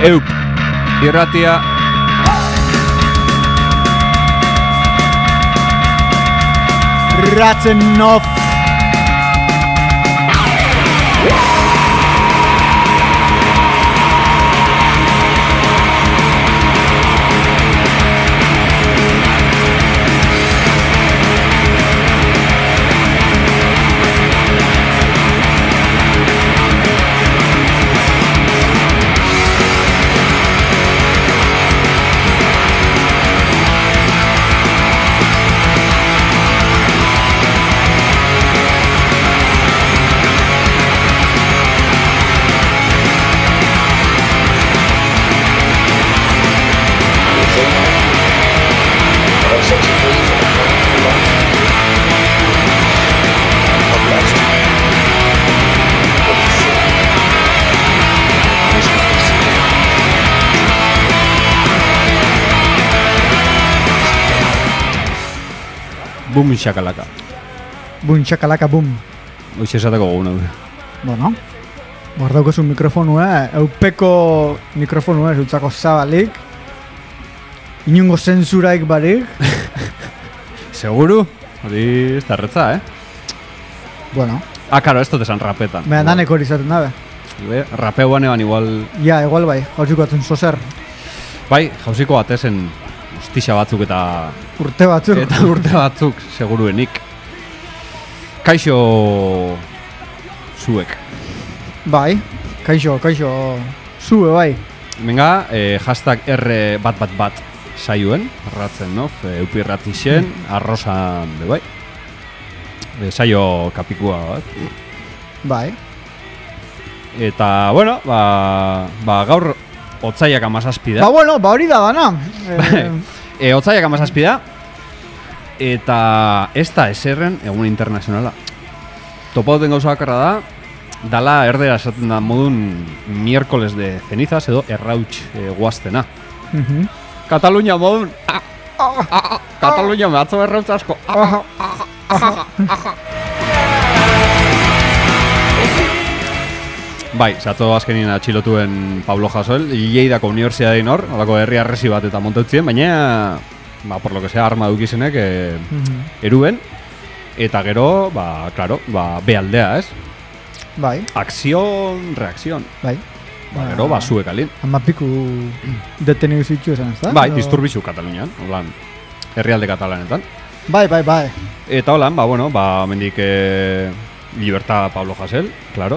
Eup, irratia. Ratzenov. Bum shakalaka. Bum shakalaka bum. Hoxe esateko goguna. Bueno, guardauko zu mikrofonua, eupeko mikrofonua zutzako zabalik. Inungo zensuraik barik. Seguru? Hori ez da retza, Bueno. Claro, esto te san rapetan. Me danek hori izaten dabe. Rapeuan eban igual... Ja, igual bai, jauziko atzen zozer. Bai, jauziko batezen hostixa batzuk eta... Urte batzuk. Eta urte batzuk, seguruenik. Kaixo... zuek. Bai, kaixo, zue bai. Venga, hashtag R bat saioen, ratzen, no? Eupirratixen, arrosan, de bai. Saio kapikua bat. Bai. Eta, bueno, gaur otzaiak 17 da. Bueno, hori da dana. Otzaiak 17 da. Eta ez da eserren egun internazionala. Topauten gauza bakarra da, dala erdera esaten da modun miércoles de cenizas edo errauts guaztena. Katalunia modun... Katalunia mehatzo errauts asko. Bai, zato azkenien atxilotuen Pablo Jasoel, Lleidako Unibertsitatein hor, holako herri arresi bat eta montautzien, baina, por lo que sea, arma dukizenek eruen, eta gero, claro, bealdea, ez? Bai. Acción, reacción. Bai. Gero, zuek alin. Amapiku detenidu zitu esan, ez da? Bai, disturbizu Katalunian, holan, herrialde katalanetan. Bai. Eta holan, mendik Libertad Pablo Jasel, claro.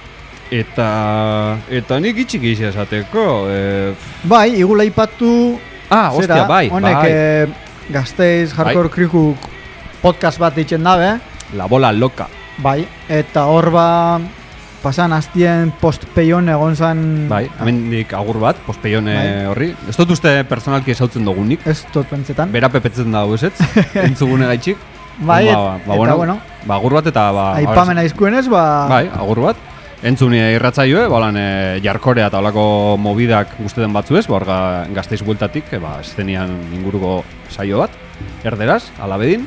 Eta nik itxik izia esateko. Bai, igula ipatu... Hostia, bai. Honek Gasteiz Hardcore Crew podcast bat ditzen dabe. La bola loca. Bai, eta hor pasan hastien postpeion egon zan... Bai, hemendik agur bat, postpeione horri. Ez dut uste personalki esautzen dugunik. Ez dut pentsetan. Bera pepetzen dago ezetz, entzugune gaitxik. Bai, eta bueno. Agur bat eta... Aipamena izkuenez, Bai, agur bat. Entzuni irratzaioe, jarkorea eta olako mobidak guzteten batzuez, Gasteiz bueltatik, eszenian inguruko saio bat, erderaz, alabedin,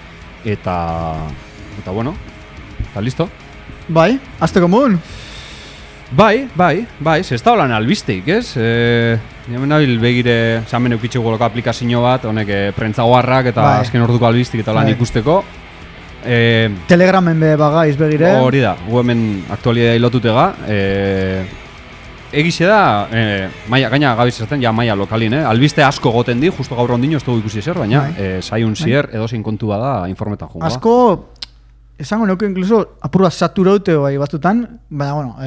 eta bueno, eta listo. Bai, azteko mun. Bai, ez da holan albisteik, ez? Hemen nabil begire, zamen eukitxeko goloko aplikazio bat, honek prentzagoarrak eta azken orduko albistik eta holan ikusteko. Telegramen be bagaiz begire. Hori da, gu hemen aktualidea lotutega. Egize da, gaina gabiz esaten, maia lokalin, albiste asko goten di, justo gaur ondino ez dugu ikusi ezer, baina saiun zier edo zein kontua da informetan jungoa. Asko, esango neuke inkluso apurua saturaute bai batzutan, baina bueno...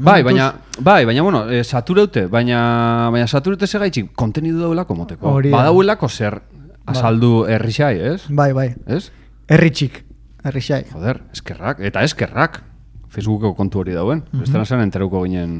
baina bueno, saturaute, baina saturaute segaitxik kontenidu dauelako moteko. Badauelako zer azaldu herrixai, ez? Bai. Ez? Herritxik. Herrixai. Joder, eskerrak. Eta eskerrak. Facebookeko kontu hori dauen. Bestean zen enterauko ginen...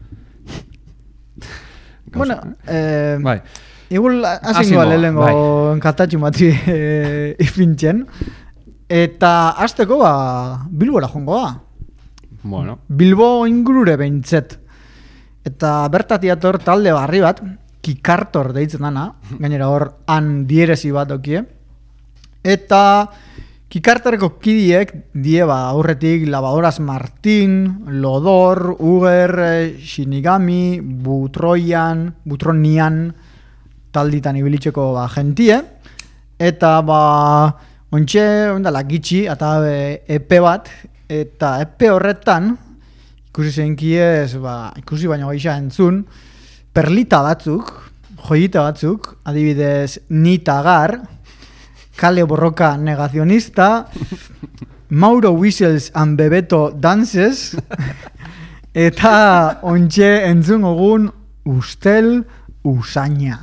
Bueno, bai. Igul asingoa lehengo enkatatxu mati ipintzen. Eta azteko Bilbora jongoa. Bueno. Bilbo ingurure behintzet. Eta bertatiator talde barri bat, Kikartor deitzen dana, gainera hor han dierezi bat okie. Eta Kikarterko kidiek die aurretik Lavadoras Martin, Lodor, Uger, Shinigami, Butronian talditan ibilitzeko gentie, eta ontxe ondala gitxi eta EP bat, eta EP horretan ikusi zenkiez, ikusi baino gaixa entzun, perlita batzuk, joyita batzuk, adibidez Nitagar, Kale Borroka Negazionista, Mauro Whistles and Bebeto Dances, eta ontxe entzun ogun Ustel Usaina.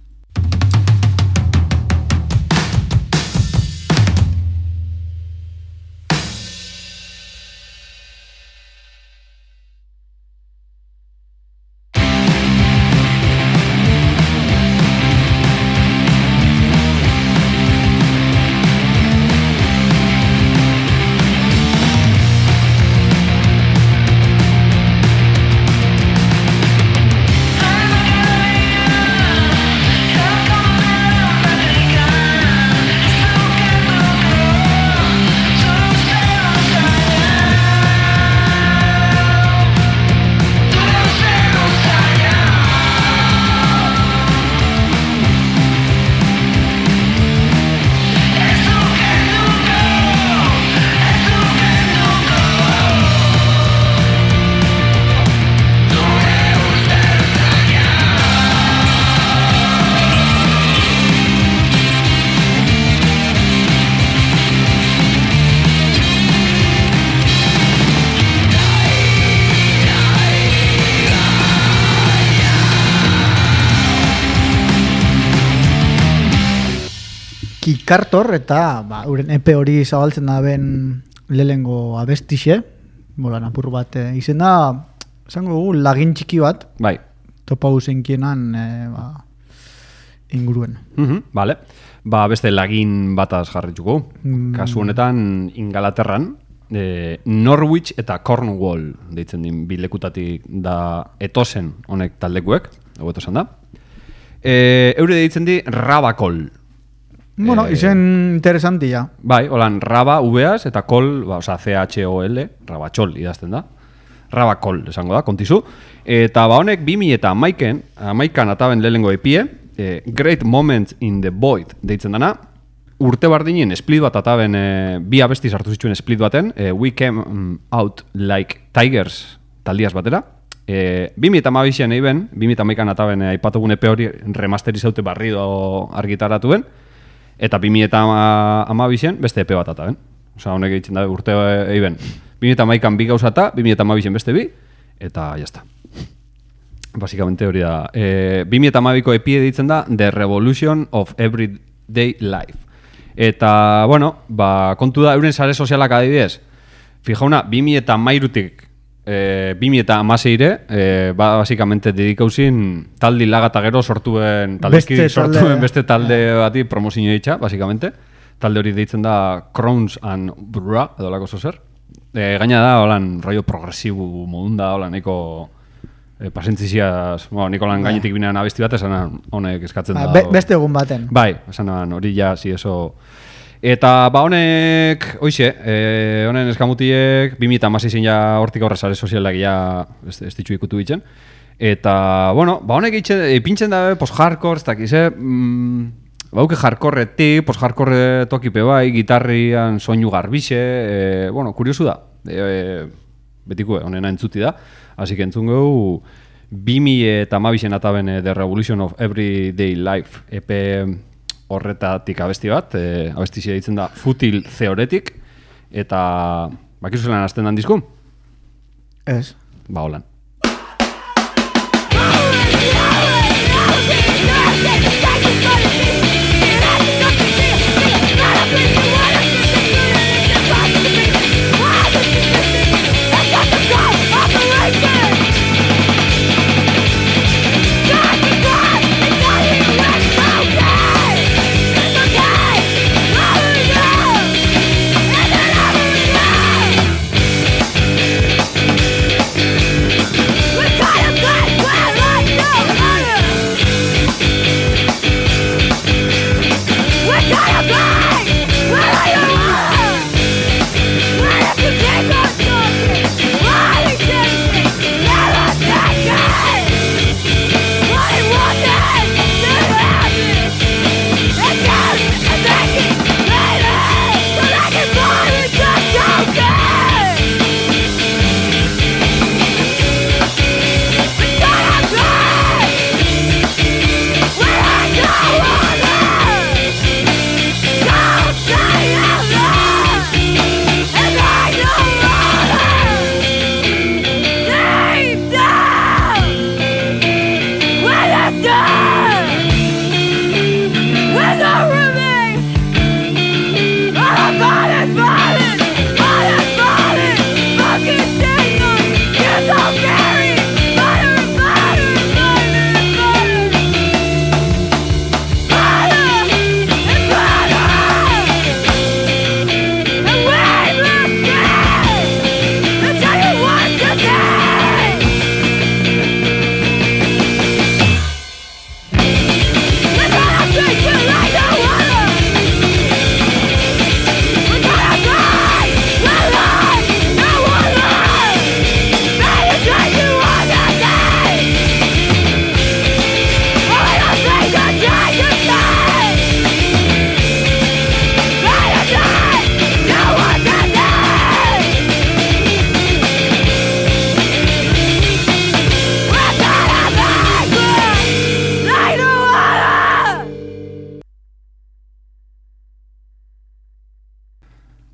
Kikartor eta uren EP hori zabaltzen da ben lehengo abestixe, bolan apur bat izena, esango dugu lagin txiki bat, bai. Topa usenkienan inguruen. Vale. Beste lagin bataz jarrituko. Kasu honetan Ingalaterran, Norwich eta Cornwall deitzen din bilekutatik da etosen honek taldekuek, egoeto esan da. Eure deitzen di Rabakol. Bueno, izen interesantia. Bai, holan, Raba, V-az, eta Kol, C-H-O-L, Rabachol idazten da. Rabakol, esango da, kontizu. Eta honek 2011an ataben lehengo epie, Great Moments in the Void deitzen dana. Urte bardinen split bat ataben, bi abesti sartu zituen split baten, We Came Out Like Tigers taldiaz batera. 2012an eiben, 2011an ataben aipatugun epe hori remasterizaute barrido argitaratuen. Eta 2012an beste epe bat ataben. Osa, honek egiten da urte eiben. 2011an bi gauzata, 2012an beste bi, eta jazta. Basikamente hori da. 2012ko epi editzen da The Revolution of Everyday Life. Eta, bueno, kontu da, euren sare sozialak adibidez. Fijauna, 2013-tik 2016-ire, basikamente dedikauzin taldi lagata gero sortuen beste talde bati promozio ditxa, basikamente. Talde hori deitzen da Crowns and Bra, edo lako zozer. Gaina da, holan, rollo progresibu modun da, holan, nahiko pasentziziaz, niko lan gainetik binean abesti bat, esan honek eskatzen da. Beste egun baten. Bai, esan hori ja, si eso... Eta honek, hoxe, honen eskamutiek 2016 ja hortik aurra sare sozialak ja ez ditxu ikutu ditzen. Eta, bueno, honek pintzen da post-hardcore, ez dakiz, bauke hardcore-etik, post-hardcore tokipe bai, gitarrian soinu garbixe, bueno, kuriosu da, betiko honena entzuti da, hasi que entzun gau 2012an ataben The Revolution of Everyday Life EP horretatik abesti bat, abestizia ditzen da Futil Theoretic, eta bakizu zelan azten dan dizku? Ez. Holan.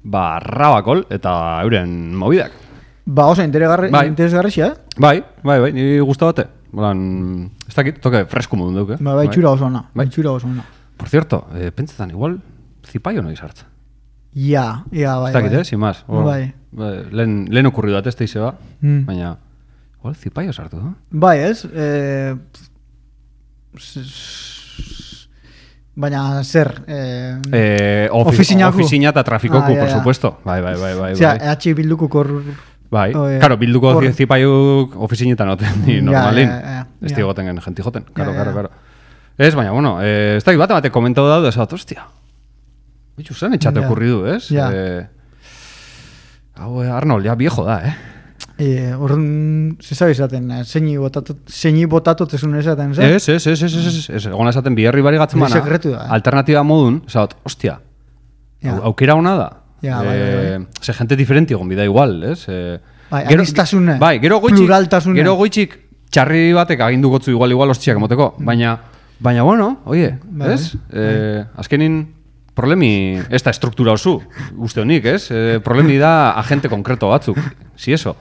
Rabakol eta euren mobidak. Ba, oso interesgarria, Bai, ni gusta bate. Bolan, ez dakit, toke fresko modun duke. Bai, txura oso ona. Txura oso ona. Por cierto, pentsetan igual zipaio no izartza. Ja, bai. Ez dakit, sin más. Bai. Lehen okurri dat ez da izeba, baina igual zipaio sartu, no? Bai, ez? Baina zer? Oficina eta trafikoku, por supuesto. Bai. Osea, EH bilduko kor... Bai, claro, bilduko zipaiuk oficinetan noten, ni normalin. Ez digoten gen, jenti joten, claro. Ez, baina, bueno, ez da bate komentau daude, esat, hostia. Bitxu zen etxate okurri du, ez? Hau, Arnold, ja viejo da, Horren, zezabe izaten, zeini botatot ezun esaten, ez? Ez, egon esaten biherri bari gatzen bana, alternatiba modun, esat, hostia, aukera hona da. Ze gente diferenti egon bida igual, ez? Anistasune, pluraltasune. Gero goitxik txarri batek agindu gotzu igual hostiak emoteko, baina, bueno, oie, ez? Azkenin problemi, ez da estruktura osu, uste honik, ez? Problemi da agente konkreto batzuk, si eso.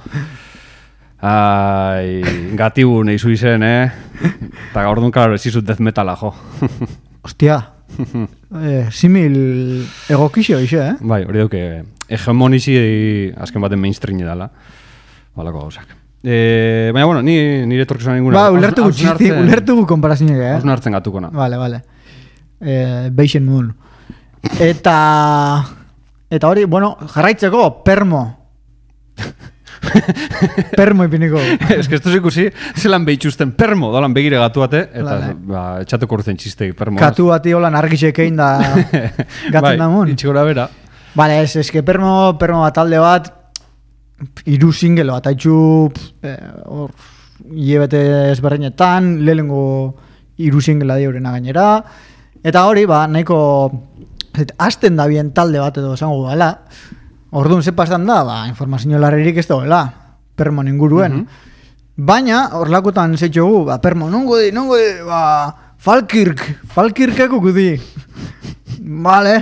Ai, gatibu nehizu izen, eta gaur dun, klaro, ez izut death metala, jo. Ostia, simil egokixo ixe, Bai, hori duke, hegemonizi azken baten mainstream edala, balako gauzak. Baina, bueno, nire torkizuna ninguna. Ba, ulertu gu konparazioak, Hausuna hartzen gatukona. Vale. Beixen modun. Eta hori, bueno, jarraitzeko, permo ipiniko. Ez que esto ikusi, zelan behitxusten permo, dolan begire gatuate, eta etxatuko urzen txistei permo. Katu bati holan argixekein da gatzen da mun. Bai, itxigora bera. Vale, ez que permo bat talde bat, iru single bat, haitxu hilebete ezberdinetan, lehengo iru singlea diurena gainera, eta hori, nahiko hasten da bien talde bat edo esango gala, orduan ze pasan da, informazio larririk ez dagoela, permon inguruen. Baina, horlakotan zeitxogu, permo, nongo di, Falkirkeko gudi. Vale.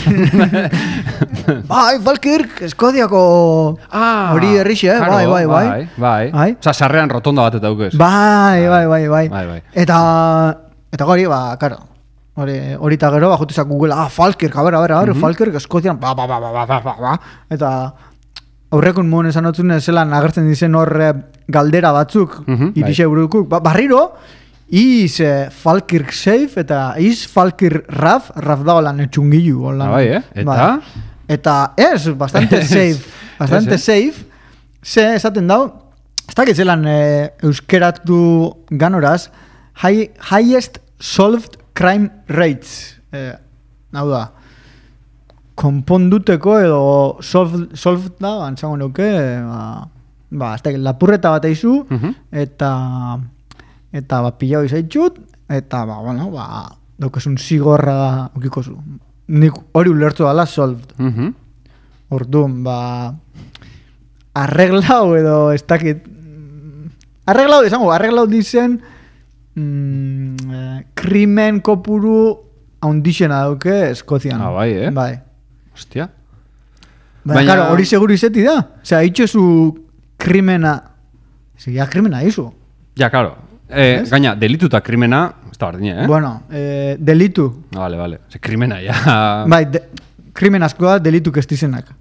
Bai, Falkirk, Eskodiako hori errixe, bai. Osa, sarrean rotonda bat eta dukez. Bai. Eta gori, karo. Hori eta gero, jotizak Google, Falkirk, a ver, Falkirk, Eskodian, eta aurrekun moen esan otzune zelan agertzen dizen hor galdera batzuk, irixe burukuk, barriro, is Falkirk safe, eta is Falkirk raf da holan etxungilu. Bai, eta? Eta ez, bastante safe, ze esaten dau, ez dakit zelan euskeratu ganoraz, highest solved crime rates, hau da, konponduteko edo solved da, antzango neuke, lapurreta bat eizu, eta pilau izaitxut, eta, daukesun zigorra okikozu. Nik hori ulertu dala solved. Orduan, arreglau edo ez dakit, arreglau dizen, krimen kopuru haundixena dauke Eskozian. Bai, Bai. Hostia. Baina, hori seguru izeti da. Osea, itxozu krimena, krimena izu. Ja, claro. Gaina, delitu eta krimena, ez da bardine, Bueno, delitu. Vale. Krimena, ja. Bai, krimen asko da, delitu kestizenak.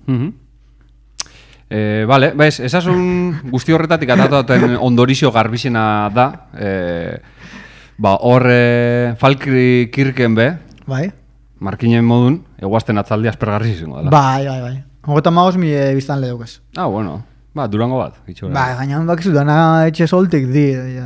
Vale, esasun guzti horretatik atataten ondorixo garbizena da, hor Falkirken be, bai. Markinen modun, eguazten atzaldi aspergarri izango dela. Bai. Hogeta magoz mi biztan leheukez. Bueno, Durango bat. Bai, gainan bakizu dana etxe soltik di.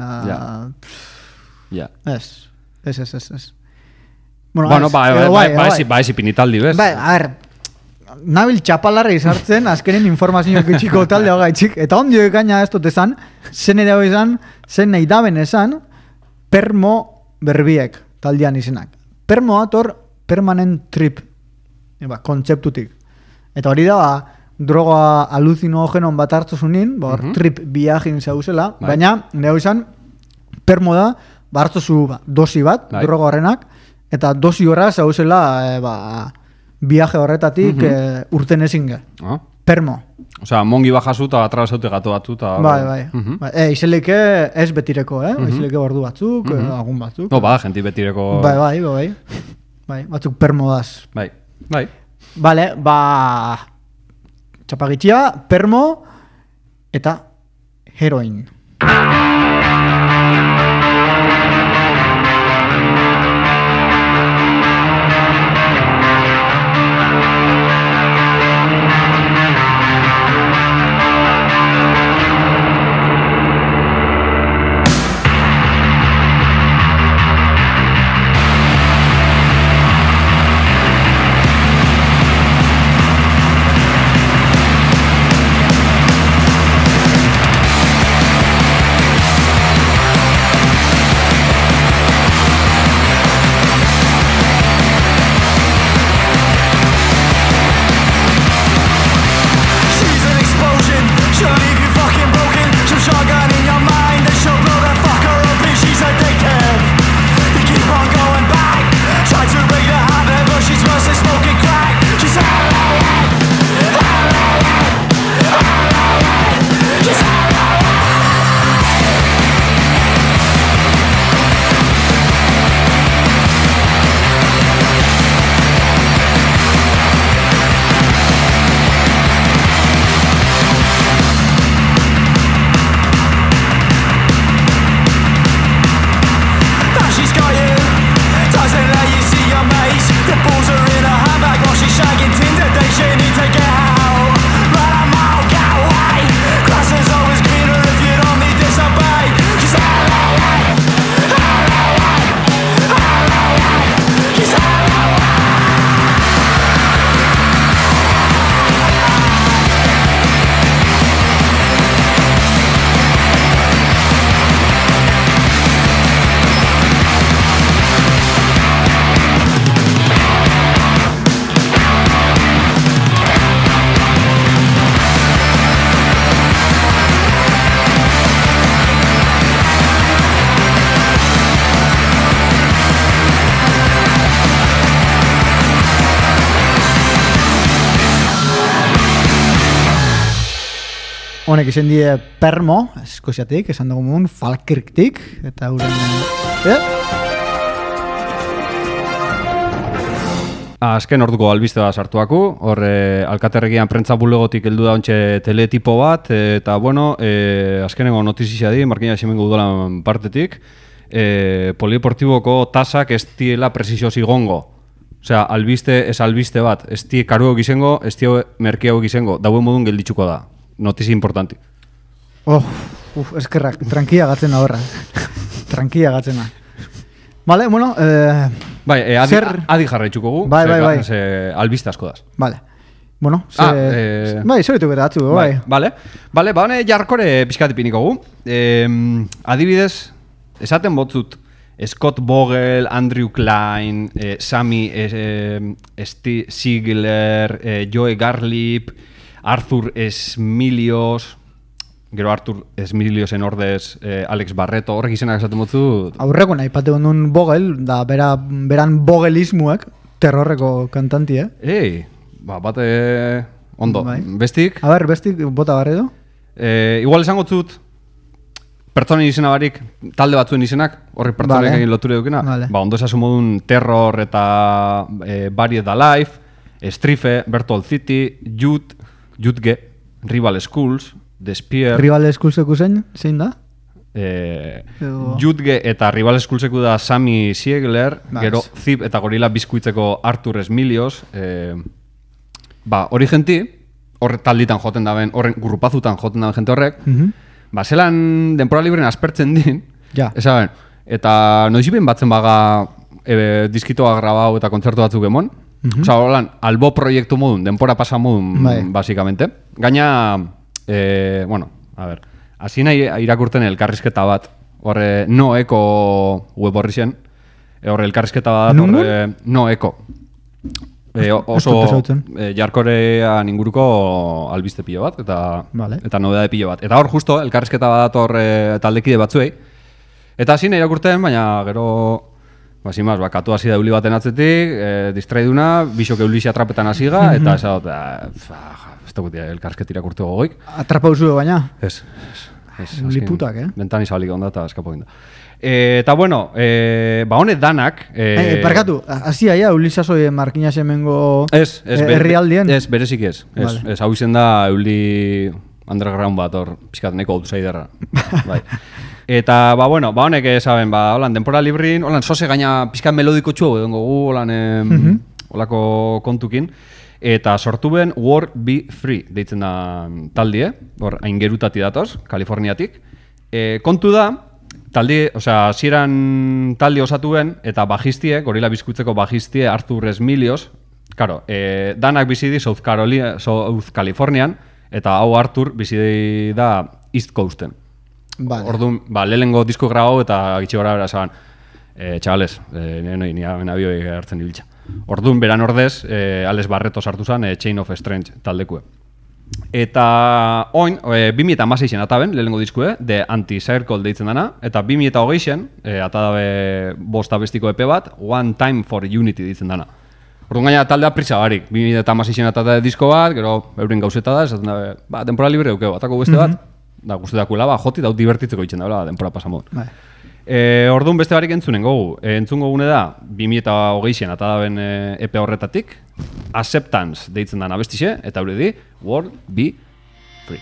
Ja. Ez. Bueno, ezi pinitaldi, bez? Bai, a ver, nabil txapalarra izartzen, azkenen informazioak itxiko talde hogaitxik, eta ondio gaina ez dut esan, zen edo izan, zen nahi daben esan, permo berbiek taldean izenak. Permo ator permanent trip, kontzeptutik. Eta hori da, droga alucinogenon bat hartzuzunin, trip viajin zauzela, baina, nire izan, permo da, hartzuzu dosi bat, droga horrenak, eta dosi horra zauzela, viaje horretatik urten ezin ge. Permo. Osea, mongi bajazu eta atrasaute gato batu. Bai. Izeleke ez betireko, izeleke ordu batzuk, agun batzuk. No, bada, genti betireko... Bai. Batzuk permo daz. Bai. Bale, txapagitxia, permo eta heroin. Honek izan die permo, Eskoziatik, esan dugu mun, Falkirktik, eta uren... Azken orduko albiste da sartuaku, hor alkaterregian prentza bulegotik heldu da ontxe teletipo bat, eta bueno, azkenengo notizia di, Markina Ximengo udolan partetik, polideportiboko tasak ez diela presizioz igongo. Osea, albiste, ez albiste bat, ez die karuok izango, ez die merkeago izango, dauen modun gelditzuko da. Notizia importanti. Eskerrak, tranquila gatzena horra. Tranquila gatzena. Vale, bueno... adi jarraitzuko gu. Bai. Albiste asko daz. Vale. Bueno, zoritu bete atzu, bai. Vale, hone jarkore pixkat ipiniko gu. Adibidez, esaten botzut, Scott Vogel, Andrew Klein, Sammy Ziegler, Joe Garlip, Arthur Esmilios, gero Arthur Esmiliosen ordez Alex Barreto, horrek izenak esaten motzu. Aurreko nahi pate ondun Vogel, da beran Vogelismuek, terrorreko kantanti, bate ondo. Bai. Bestik? A ber, bestik, bota barredo? Igual esango zut, pertsonen izena barik, talde batzuen izenak, horrek pertsonek egin loture dukena. Vale. Ondo esasun modun Terror eta Buried Alive, Strife, Bertolt City, Jutge, Rival Schools, The Spear... Rival Schoolseku zein da? Jutge eta Rival Schoolseku da Sammy Ziegler, gero Zip eta Gorila Biskuitzeko Arthur Esmilios. Hori genti, horre talditan joten daben, horren gurrupazutan joten daben jente horrek, zelan denpora libren aspertzen din, esaben, eta noizipen batzen baga diskitoa grabau eta kontzertu batzuk emon, Osa, holan, albo proiektu modun, denpora pasa modun, basikamente. Gaina, bueno, a ver, hasi nahi irakurten elkarrizketa bat, horre Noeko web horri zen, horre elkarrizketa bat, horre Noeko. Oso jarkorean inguruko albiste pilo bat, eta nobedade pilo bat. Eta hor justo, elkarrizketa bat horre taldekide batzuei. Eta hasi nahi irakurten, baina gero... Basimaz, katu hasi da euli baten atzetik, distraiduna, bisok eulixi atrapetan hasiga, eta esat, ez da gutia, elkarsket irakurte gogoik. Atrapa usu baina? Ez. Liputak, Bentani zabalik onda eta eskapo ginda. Eta bueno, honet danak... Parkatu, hasi aia Ulisasoi Markina semengo herrialdien? Ez, berezik ez. Ez, hau izen da euli underground bat, hor, pixkat neko outsiderra. Bai. Eta, bueno, honek esaben, holan, denpora librin, holan, sose gaina pixkat melodiko txugu, edo gu, holan, holako kontukin. Eta sortu ben World Be Free deitzen da taldie, hor aingerutati datoz, Kaliforniatik. Kontu da, zieran talde osatu ben, eta bajistie, Gorila Bizkutzeko bajistie Arthur Esmilios, karo, danak bizidi South Californian, eta hau Arthur bizidi da East Coasten. Orduan, lehenengo disko grabau eta gitxe gara bera zaban, txabales, ni abioi hartzen ibiltza. Orduan, beran ordez, Alex Barreto sartu zen, Chain of Strange taldekue. Eta oin, 2016 ataben, lehenengo diskue, The Anti-Circle deitzen dana, eta 2020 atadabe bosta bestiko epe bat, One Time for Unity deitzen dana. Orduan gaina taldea prisa barik, 2016 atadabe disko bat, gero euren gauzeta da, esaten da, denpora libre eukeo, atako beste bat, da guztetakuela, joti da divertitzeko itzen da, denpora pasamod. Orduan beste barik entzunen gogu. Entzungo gune da, 2020an atadaben epe horretatik, Acceptance deitzen da nabestixe, eta hori di, World Be Free.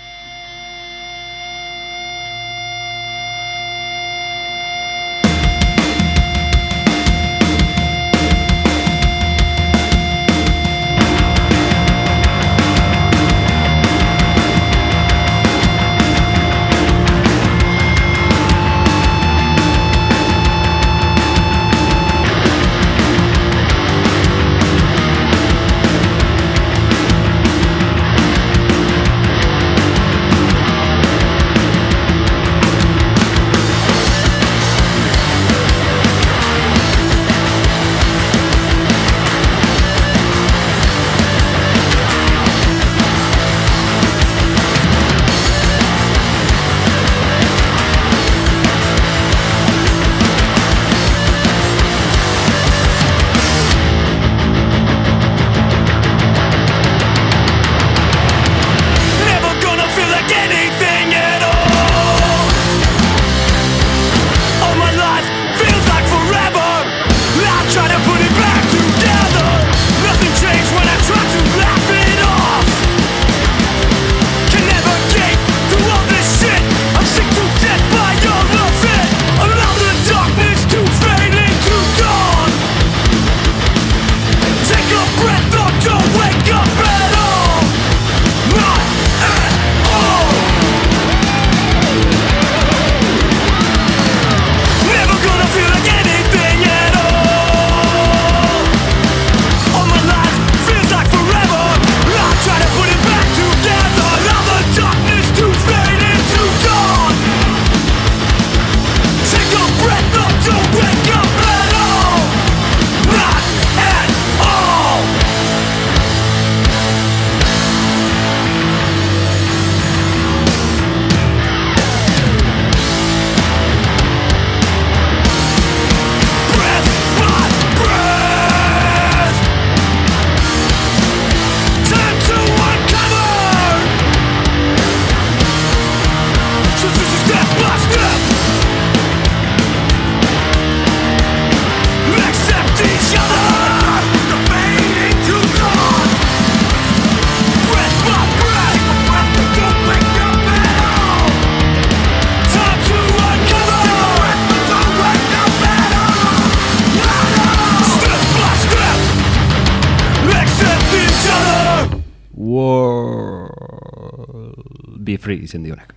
Be Free izen dionek.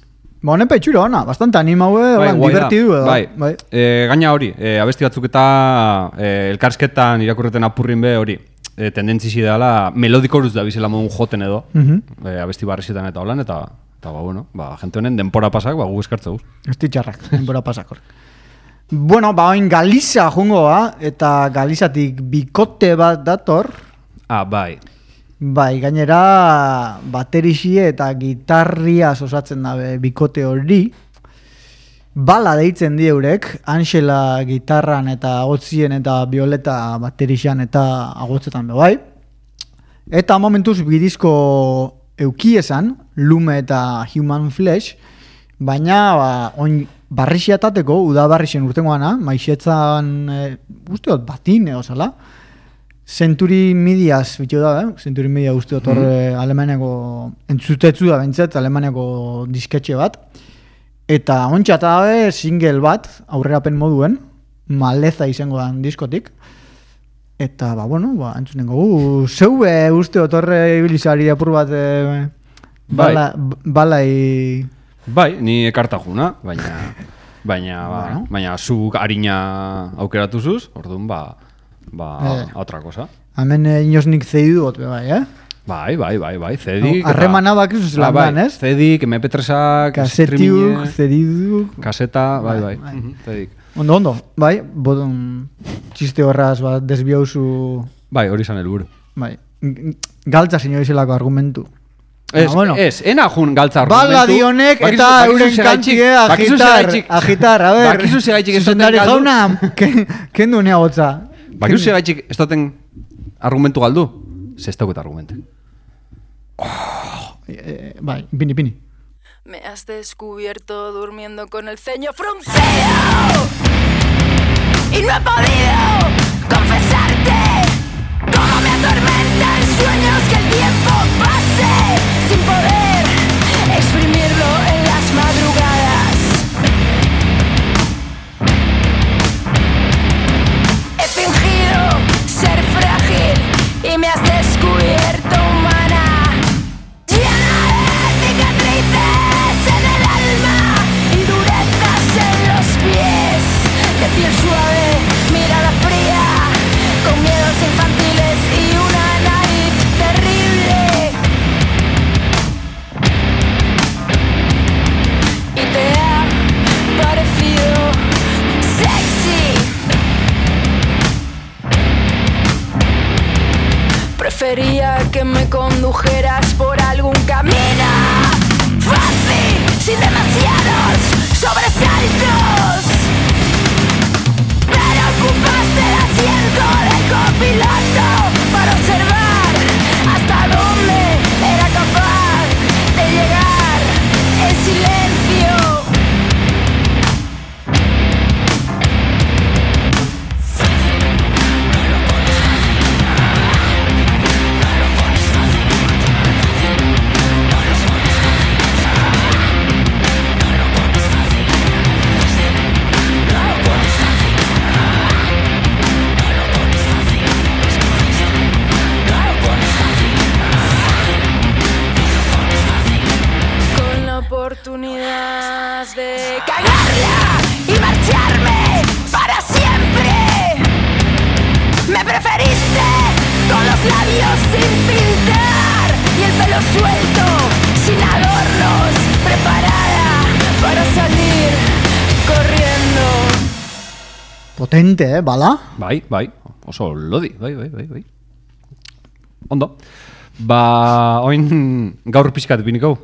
Honen peitxura ona, bastante animaue, divertidu edo. Bai. Gaina hori, abesti batzuk eta elkarsketan irakurreten apurrin be hori. Tendentzizi dela, melodikoruz da bizela modun joten edo, abesti barrizetan eta holan, eta gente honen denpora pasak, gu eskartza guz. Esti txarrak, denpora pasak hor. Bueno, oin Galiza jungo eta Galizatik bikote bat dator. Bai. Bai, gainera baterixi eta gitarria osatzen dabe bikote hori. Bala deitzen die eurek, Angela gitarran eta agotzien eta Violeta baterixan eta agotzetan bai. Eta momentuz bidizko eukiesan, Lume eta Human Flesh, baina barrixiatateko, udabarrixen urtengoana, maixetzan, usteot, batin, osala, Century Mediaz, bitxo da, Century Media usteot horre Alemaniako, entzutetzu da bentzat, Alemaniako disketxe bat, eta ontsa single bat, aurrerapen moduen, Maleza izango da diskotik, eta, entzunengo, zeu usteot horre ibilizari apur bat, balai... Bai, ni ekartajuna, baina zuk harina aukeratu zuz, orduan, otra cosa. Hemen inosnik zeidu got, bai, Bai, zedik. Harremana bakizu zelan dan, ez? Zedik, MP3ak, Kasetiuk, zediduk. Kaseta, bai, zedik. Ondo, bai, txiste horraz desbiauzu... Bai, hori zan helburu. Bai, galtza zinio izelako argumentu. Ena jun galtza argumentu. Bala dionek eta euren kantie agitar, a ver. Bakizu segaitik zuzendari jauna, kendu nea gotza. Bakizu segaitik estoten argumentu galdu? Zestauketa argumente. Bai, pini. Me has descubierto durmiendo con el ceño fruncido y no he podido confesarte cómo me atormentan sueños que el tiempo pase sin poder exprimirlo en las madrugadas. He fingido ser frágil y me has descubierto humana, llena de cicatrices en el alma y durezas en los pies, de piel suave, mirada fría, con miedos infantiles y una nariz terrible. Y te ha parecido sexy. Prefería que me condujeras por algún camino fácil, sin demasiados sobresaltos. Pero ocupaste el asiento del copiloto para observar hasta dónde era capaz de llegar el silencio. Oportunidad de cagarla y marcharme para siempre. Me preferiste con los labios sin pintar y el pelo suelto, sin adornos, preparada para salir corriendo. Potente, bala? Bai, oso lodi, bai. Ondo. Oin gaur pixkat binikau.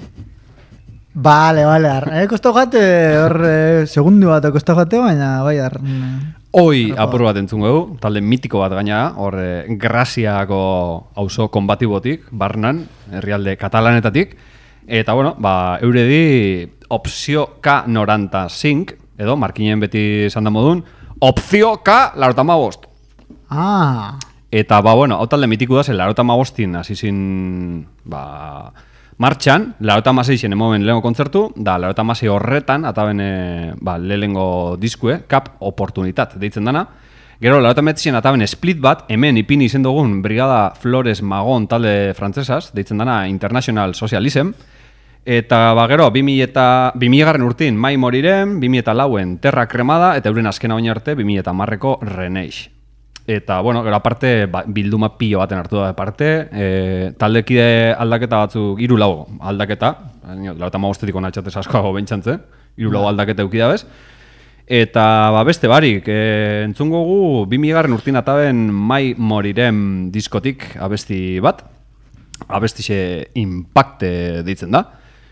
Vale, kosta jate, segundu bat kosta jate, baina bai Hoi apur bat entzun gau, talde mitiko bat gaina, Graziako auzo konbatibotik, barnan, herrialde katalanetatik, eta euredi opzio K95, edo, markinen beti esan da modun, opzio K95. Eta, hau talde mitiko da, zen 95 hasi zin, martxan, 96en emoen lehenko kontzertu, da 96 horretan, eta lehenko diskue, Cap Oportunitat, deitzen dana. Gero, 98en eta split bat, hemen ipini izen dugun Brigada Flores Magon talde frantzesaz, deitzen dana International Socialism. Eta, gero, 2000 urtin Mai Moriren, 2004en Terra Cremada, eta euren azkena oin arte, 2010ko Reneix. Eta, gero aparte, bilduma pilo baten hartu da aparte, taldekide aldaketa batzuk, 3 aldaketa, 95etik onatxatez askoago bentsantze, 3 aldaketa eukida bez. Eta, beste barik, entzungo gu, 2000 urtin ataben Mai Moriren diskotik abesti bat, abestixe Impacte deitzen da.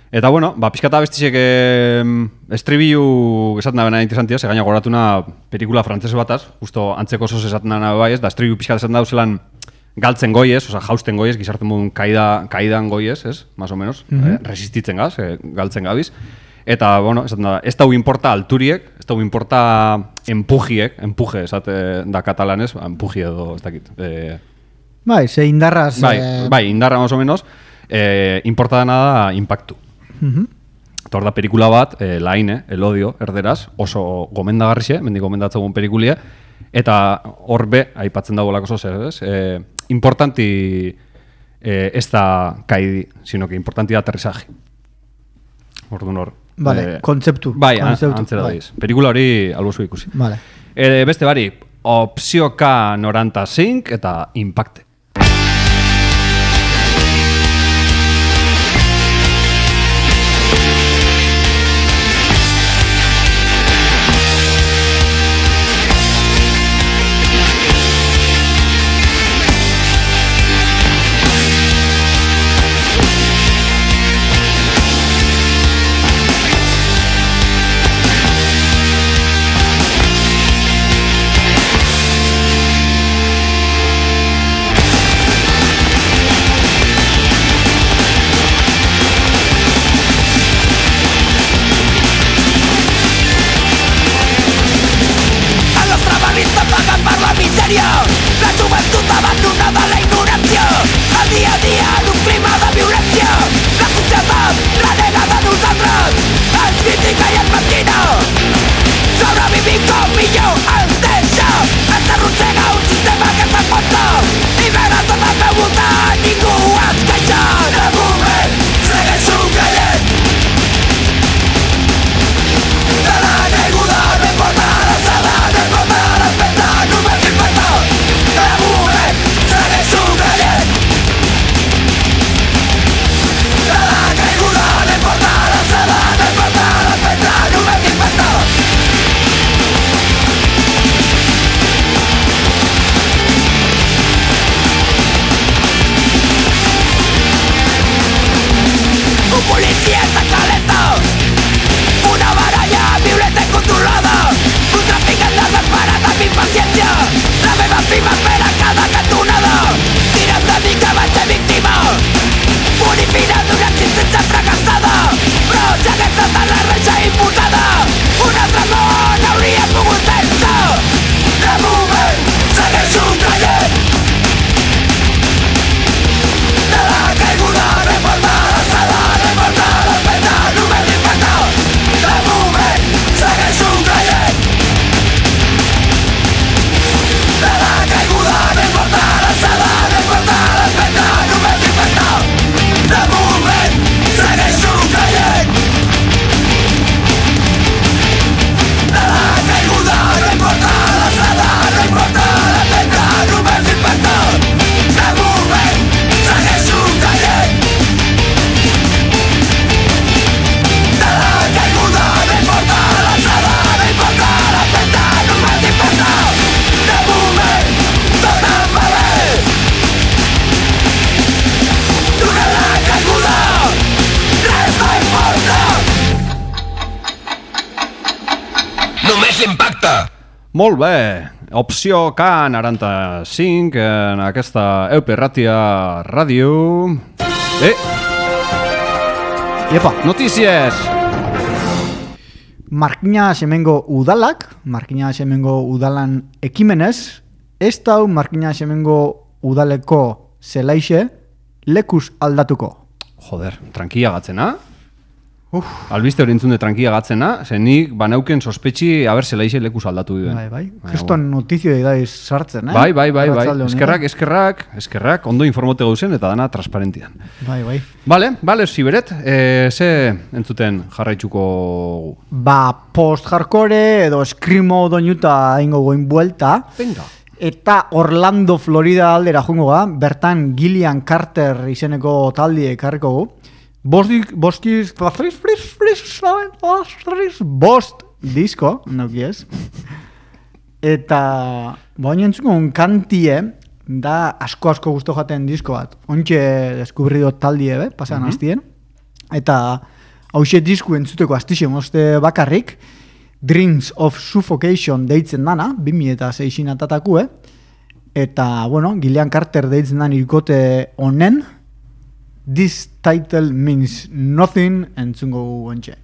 Eta bueno, pixkata bestisek estribillu esaten da bena interesantia, se gaina goratuna pelikula frantzese bataz, justo antzeko sos esaten da bai ez, da estribillu pixkata esaten da zelan galtzen goiez, oza, jausten goiez, gizarten modun kaidan goiez, ez, más o menos, resistitzen gaz, galtzen gabiz. Eta, bueno, esaten da, ez dau importa alturiek, ez dau importa empuje, esate da katalanez, empuji edo, ez dakit. Bai, ze indarraz... Bai, indarra más o menos, importa dena da impactu. Eta hor da pelikula bat, Laine, El odio, erderaz, oso gomendagarrixe, mendik gomendatzegun pelikulia, eta hor be, aipatzen dago lako zozer, ez? Importanti ez da kaidi, sino que importanti da aterrizaje. Orduan hor. Vale, kontzeptu. Bai, antzera daiz. Pelikula hori albozu ikusi. Vale. Beste bari, Opzio K95 eta Impacte. La juventud abandonada a la ignorancia. El dia a dia en un clima de violència. La societat renegada de nosaltres ens critica i ens margina. Sobrevivim com millor ens deixa. Ens arrossega un sistema que s'aguanta i veure tot el meu voltant ningú es queixa. De moment segueixo caient. De la caiguda no importa l'alçada, no importa l'espectre, només impacta. De moment segueixo caient. De la caiguda no importa l'alçada, no importa l'espectre, només impacta. Un policia està calenta, una baralla violenta i controlada, un traficant desesperat amb impaciència. La meva fi m'espera cada cantonada. Tira'm de mi que vaig ser víctima, punt i final d'una existència fracassada. Però si hagués estat la reixa imposada, un altre món hauria pogut vèncer. De moment segueixo caient. De la caiguda no importa l'alçada, no importa l'espectre, només impacta. De moment segueixo caient. De la caiguda no importa l'alçada, no importa l'espectre, només impacta. De moment segueixo caient. De la caiguda no importa l'alçada, no importa l'espectre, només impacta. De moment segueixo caient. De la caiguda no importa l'alçada, no importa l'espectre, només impacta. De moment tot em va bé. Durant la caiguda res no importa. Només impacta. Molt bé, Opció K95 en aquesta Euperratia Ràdio. Iepa, Notícies! Markina Hemengo udalak, Markina Hemengo udalan ekimenez, ez dau Markina Hemengo udaleko zelaixe lekuz aldatuko. Joder, tranquila gatzena. Albiste hori entzun de tranquila gatzena, zen nik banauken sospetxi haber zelaixe lekuz aldatu duen. Bai. Kriston notizio daiz sartzen, Bai. Eskerrak, ondo informote gauzen eta dana transparentian. Bai. Bale, Siberet, ze entzuten jarraitzuko... Post-hardcore edo screamo doinuta ingo goin buelta. Venga. Eta Orlando, Florida aldera joango ga, bertan Gillian Carter izeneko taldi ekarriko gu. Bost disko, nauki ez. Eta, baina entzuko un kantie, da asko gusto jaten disko bat. Ontxe deskubrido taldie, pasan hastien. Eta hauxe disku entzuteko astixe mozte bakarrik, Dreams of Suffocation deitzen dana, 2006 atatakue, eta, bueno, Gillian Carter deitzen dan irkote honen, This title means nothing, entzungo ontxe.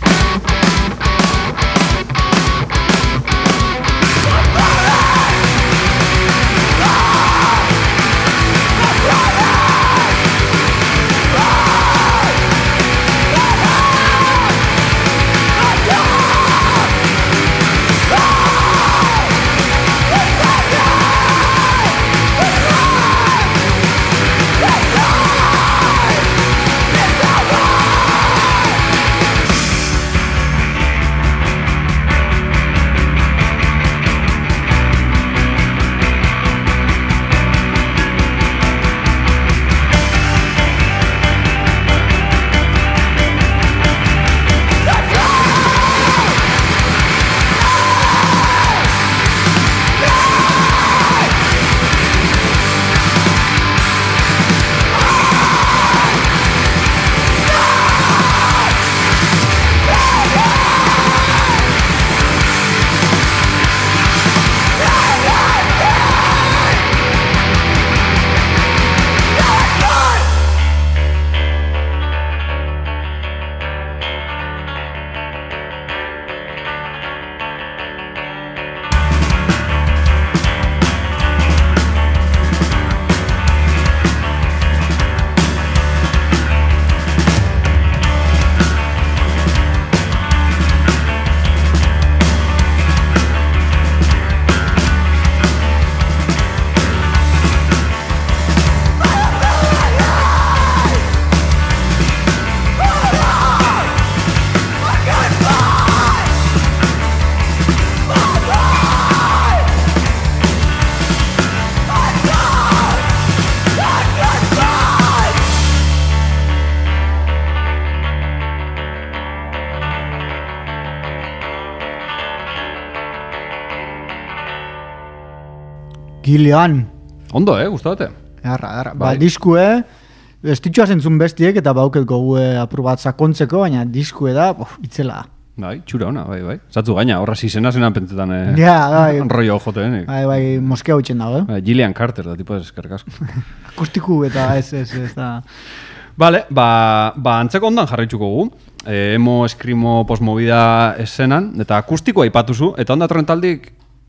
Gillian. Ondo, gustadote. Arra. Ba, diskue, estitxoa zentzun bestiek, eta bauket gogue apur bat sakontzeko, baina diskue da, itzela. Bai, txura ona, bai. Zatzu gaina, horra zizena zenan pentsetan bai. rollo joteen. Bai, moskea hutsen dago, Gillian Carter da, tipo eskerrik asko. Akustiku eta ez da. Vale, ba antzeko ondan jarraitzuko gu. Emo, eskrimo, postmovida esenan, eta akustikoa ipatuzu, eta onda torrentaldik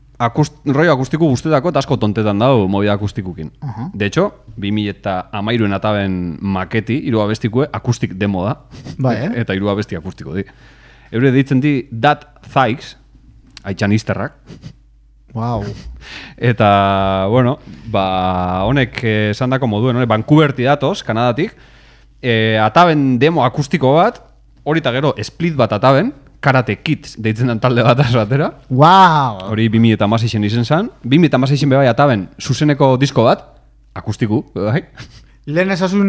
rollo akustiku guztetako eta asko tontetan dago movida akustikukin. De hecho, 2013 ataben maketi, 3 abestikue akustik demo da. Bai, Eta 3 abesti akustiko di. Eure deitzen di That Thikes, haitxan izterrak. Wow. Eta, bueno, honek esan dako moduen, Vancouverti datoz, Kanadatik, ataben demo akustiko bat, hori eta gero split bat ataben, Karate Kids deitzen den talde bat batera. Wow! Hori 2016 izen zan. 2016 bebai ataben zuzeneko disko bat, akustiku, bai. Lehen esasun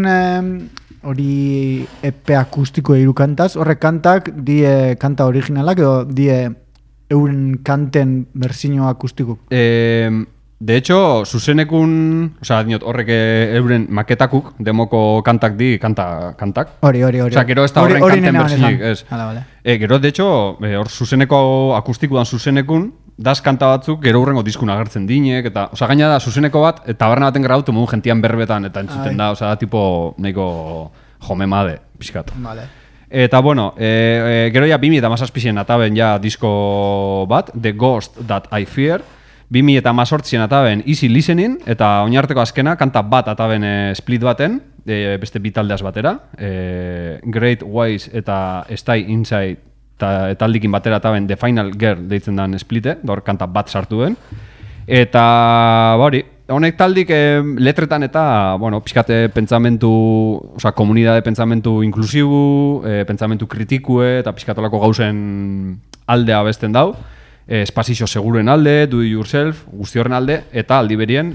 hori EP akustiko 3 kantaz, horrek kantak die kanta originalak edo die euren kanten berzino akustiko. De hecho, zuzenekun, horrek euren maketakuk, demoko kantak di kantak. Hori. Gero ez da horren kanten berzinik, ez. Vale. Gero, de hecho, hor zuzeneko akustikuan zuzenekun, daz kanta batzuk gero hurrengo diskun agertzen dinek, eta, gaina da, zuzeneko bat, taberna baten grautu mugun gentian berbetan, eta entzuten da, tipo, nahiko jomemade, pixkat. Vale. Eta, bueno, gero ja 2017 ataben ja disko bat, The Ghost That I Fear, 2018 ataben Easy Listening, eta oinarteko azkena, kanta bat ataben split baten, beste bitaldeaz batera, Great Ways eta Stay Inside eta aldikin batera ataben The Final Girl deitzen den splite, hor kanta bat sartu den. Eta, hori, honek taldik letretan eta, pixkate pentsamentu, komunidade pentsamentu inklusibu, pentsamentu kritikue eta pixkatolako gauzen aldea besten dau. Espazio seguren alde, do it yourself, guzti horren alde, eta aldi berien,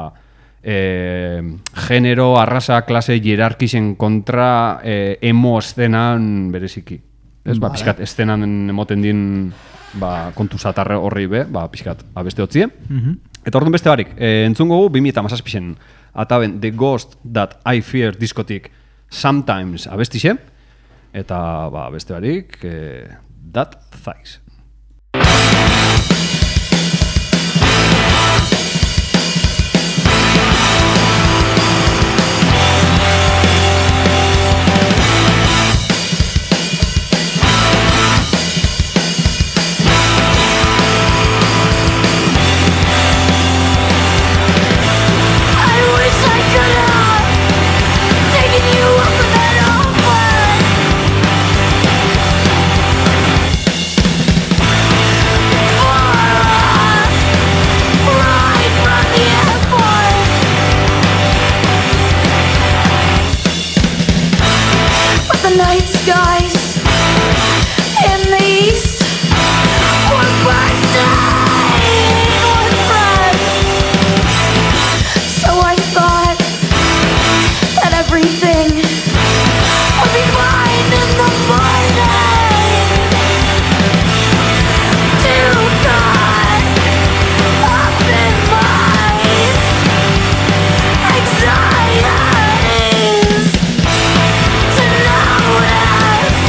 genero, arrasa, klase, hierarkisen kontra emo estenan bereziki. Ez, pixkat, estenan emoten din kontu zatarre horri be, pixkat, beste hotzien. Eta orduan beste barik, entzungo gu, 2017 ataben The Ghost That I Fear diskotik Sometimes abestixe, eta beste barik, That Thighs. Night skies in the east were bursting with red. So I thought that everything would be fine in the morning. Too caught up in my anxieties to notice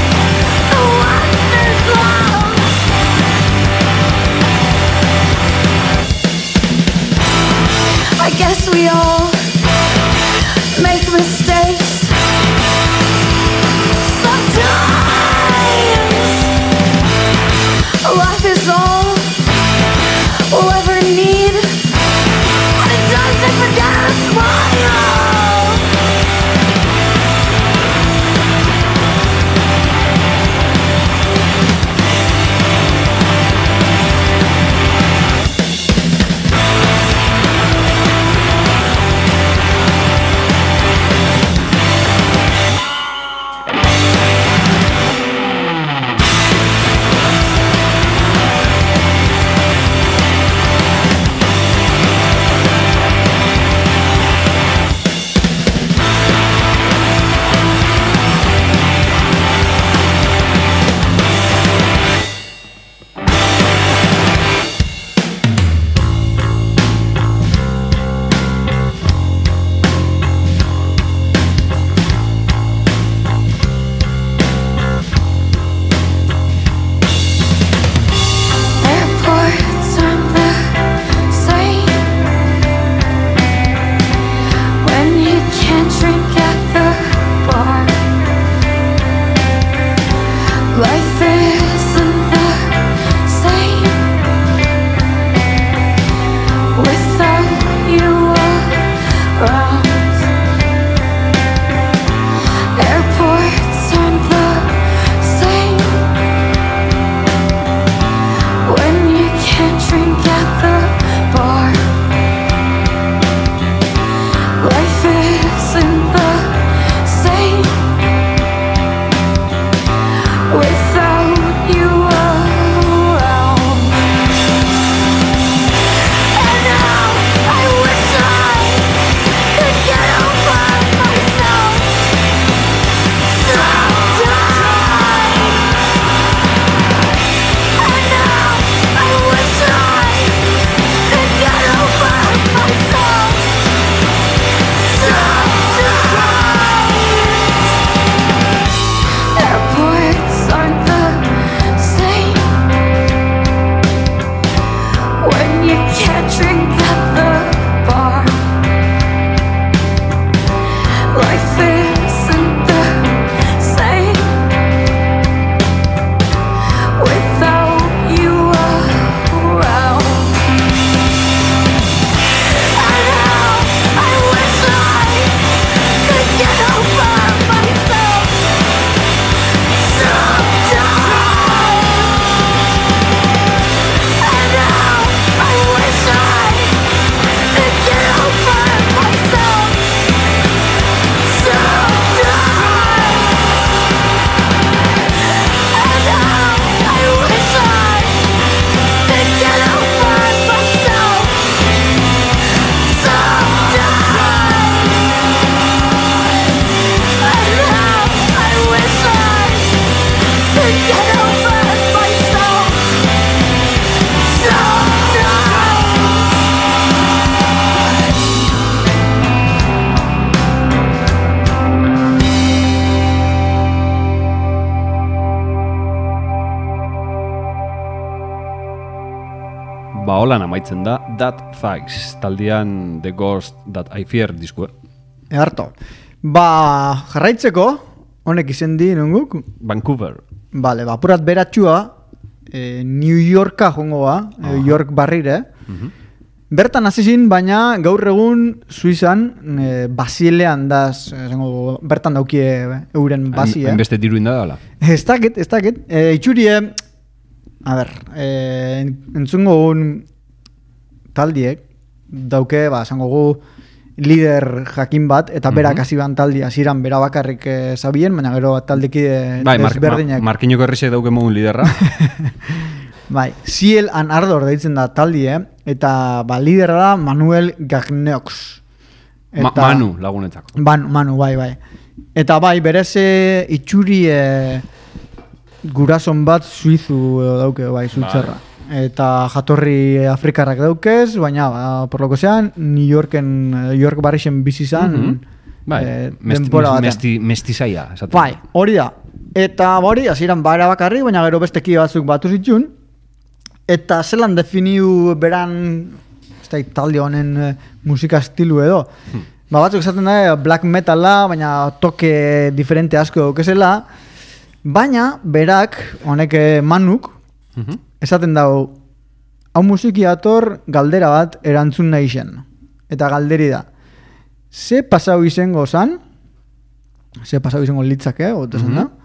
Ba, holan amaitzen da That Thighs, taldean The Ghost That I Fear diskue. Harto. Ba, jarraitzeko, honek izendi nunguk? Vancouver. Bale, ba, apurat beratxua, New Yorka jongo ba, York barrire. Bertan hasizin, baina gaur egun Suizan Basilean daz, bertan daukie euren basie. Hainbeste diru indadala. Ez dakit. Itxurie, a ber, entzungo un taldiek, dauke, ba, esango gu, lider jakin bat, eta berak hasi ban taldia, ziran bera bakarrik zabien, baina gero taldekide desberdinak. Markinoko herrisek dauke mogun liderra. Bai, Seal and Ardor deitzen da taldie, eta ba, lidera da Manuel Gagnox. Manu lagunetzako. Manu, bai. Eta bai, berez itxuri gurason bat suizu dauke, bai, suitzerra. Eta jatorri afrikarrak daukez, baina, ba, por lo que sean, New York barrixen bizizan, denbora batean. Mestizaia. Bai, hori da. Eta hori, hasieran bara bakarri, baina gero besteki batzuk batu zitxun. Eta zelan definiu beran, ez da, talde honen musika estilu edo. Ba, batzuk esaten da, black metala, baina toke diferente asko daukezela. Baina, berak, honek Manuk, esaten dago, hau musiki ator galdera bat erantzun nahi zen. Eta galderi da, ze pasau izango zan, ze pasau izango litzake, gotezen da,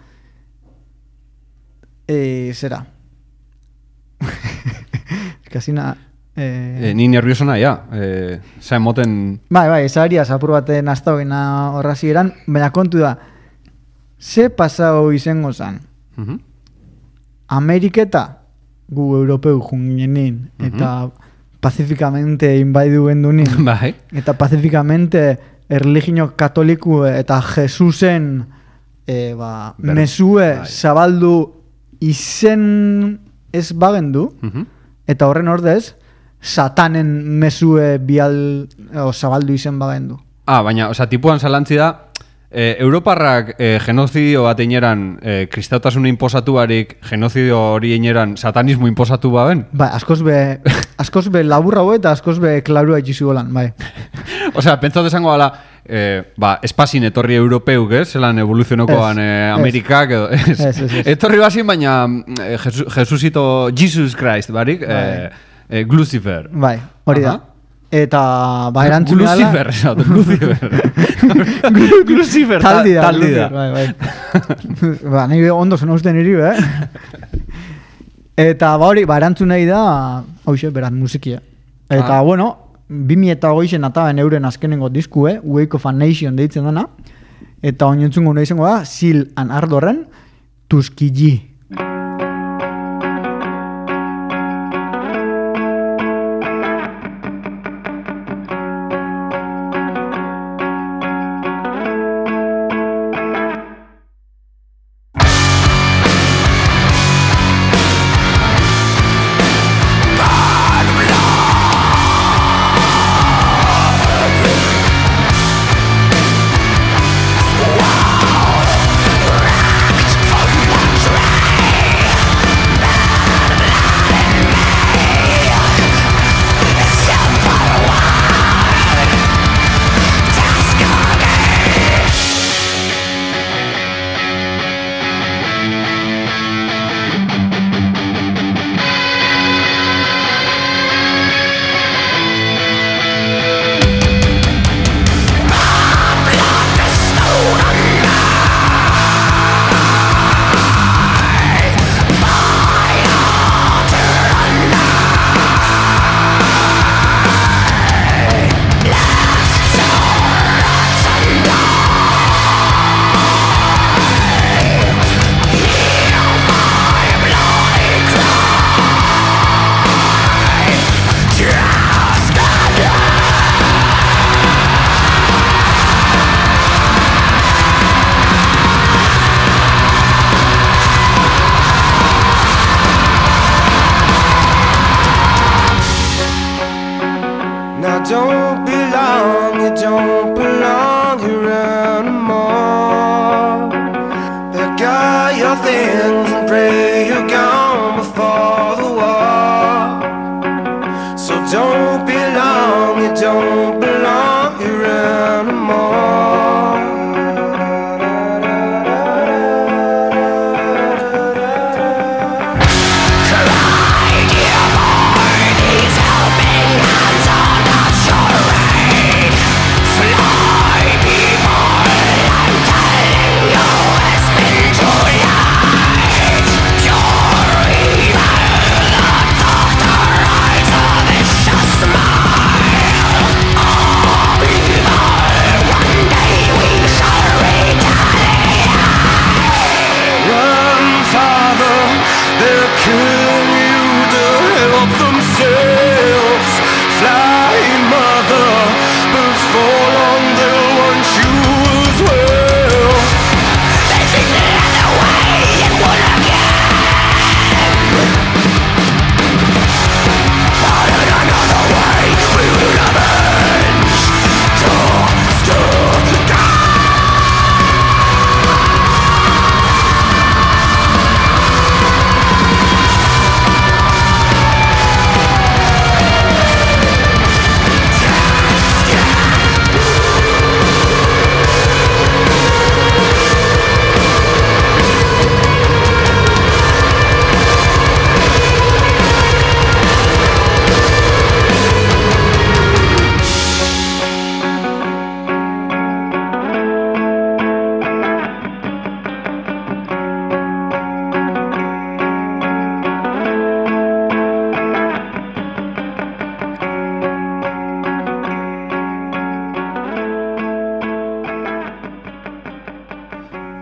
zera. Kasina... Ni nervioso nahi, ja. Zain moten... Bai, zaharia zapur baten aztauena horrazi eran, baina kontu da, ze pasau izango zan. Ameriketa, gu europeu jungenin, eta pacificamente inbaidu gendunin, eta pacificamente erligio katoliku eta Jesusen mesue zabaldu izen ez bagendu, eta horren ordez, satanen mesue zabaldu izen bagendu. Baina, tipuan zalantzi da, Europarrak genozidio bat eineran kristautasuna inposatu barik, genozidio hori eineran satanismo inposatu baben? Bai, askoz be laburra eta askoz be klarua itxizu golan, bai. Pentsat esango gala, espazin etorri europeuk, zelan evoluzionokoan Amerikak, etorri bazin, baina Jesusito, Jesus Christ, barik, Lucifer. Bai, hori da. Eta erantzun gala... Lucifer, taldi da. Bai. Nahi ondo zen usten iri, Eta hori, erantzun nahi da, hauxe, berat, musikia. Eta, 2008 ataben euren azkenengo diskue, Wake of a Nation deitzen dana, eta oinentzungo nahi zengo da, Seal and Ardorren, Tuskegee. don't belong here anymore. Pack up your things and pray you're gone before the war.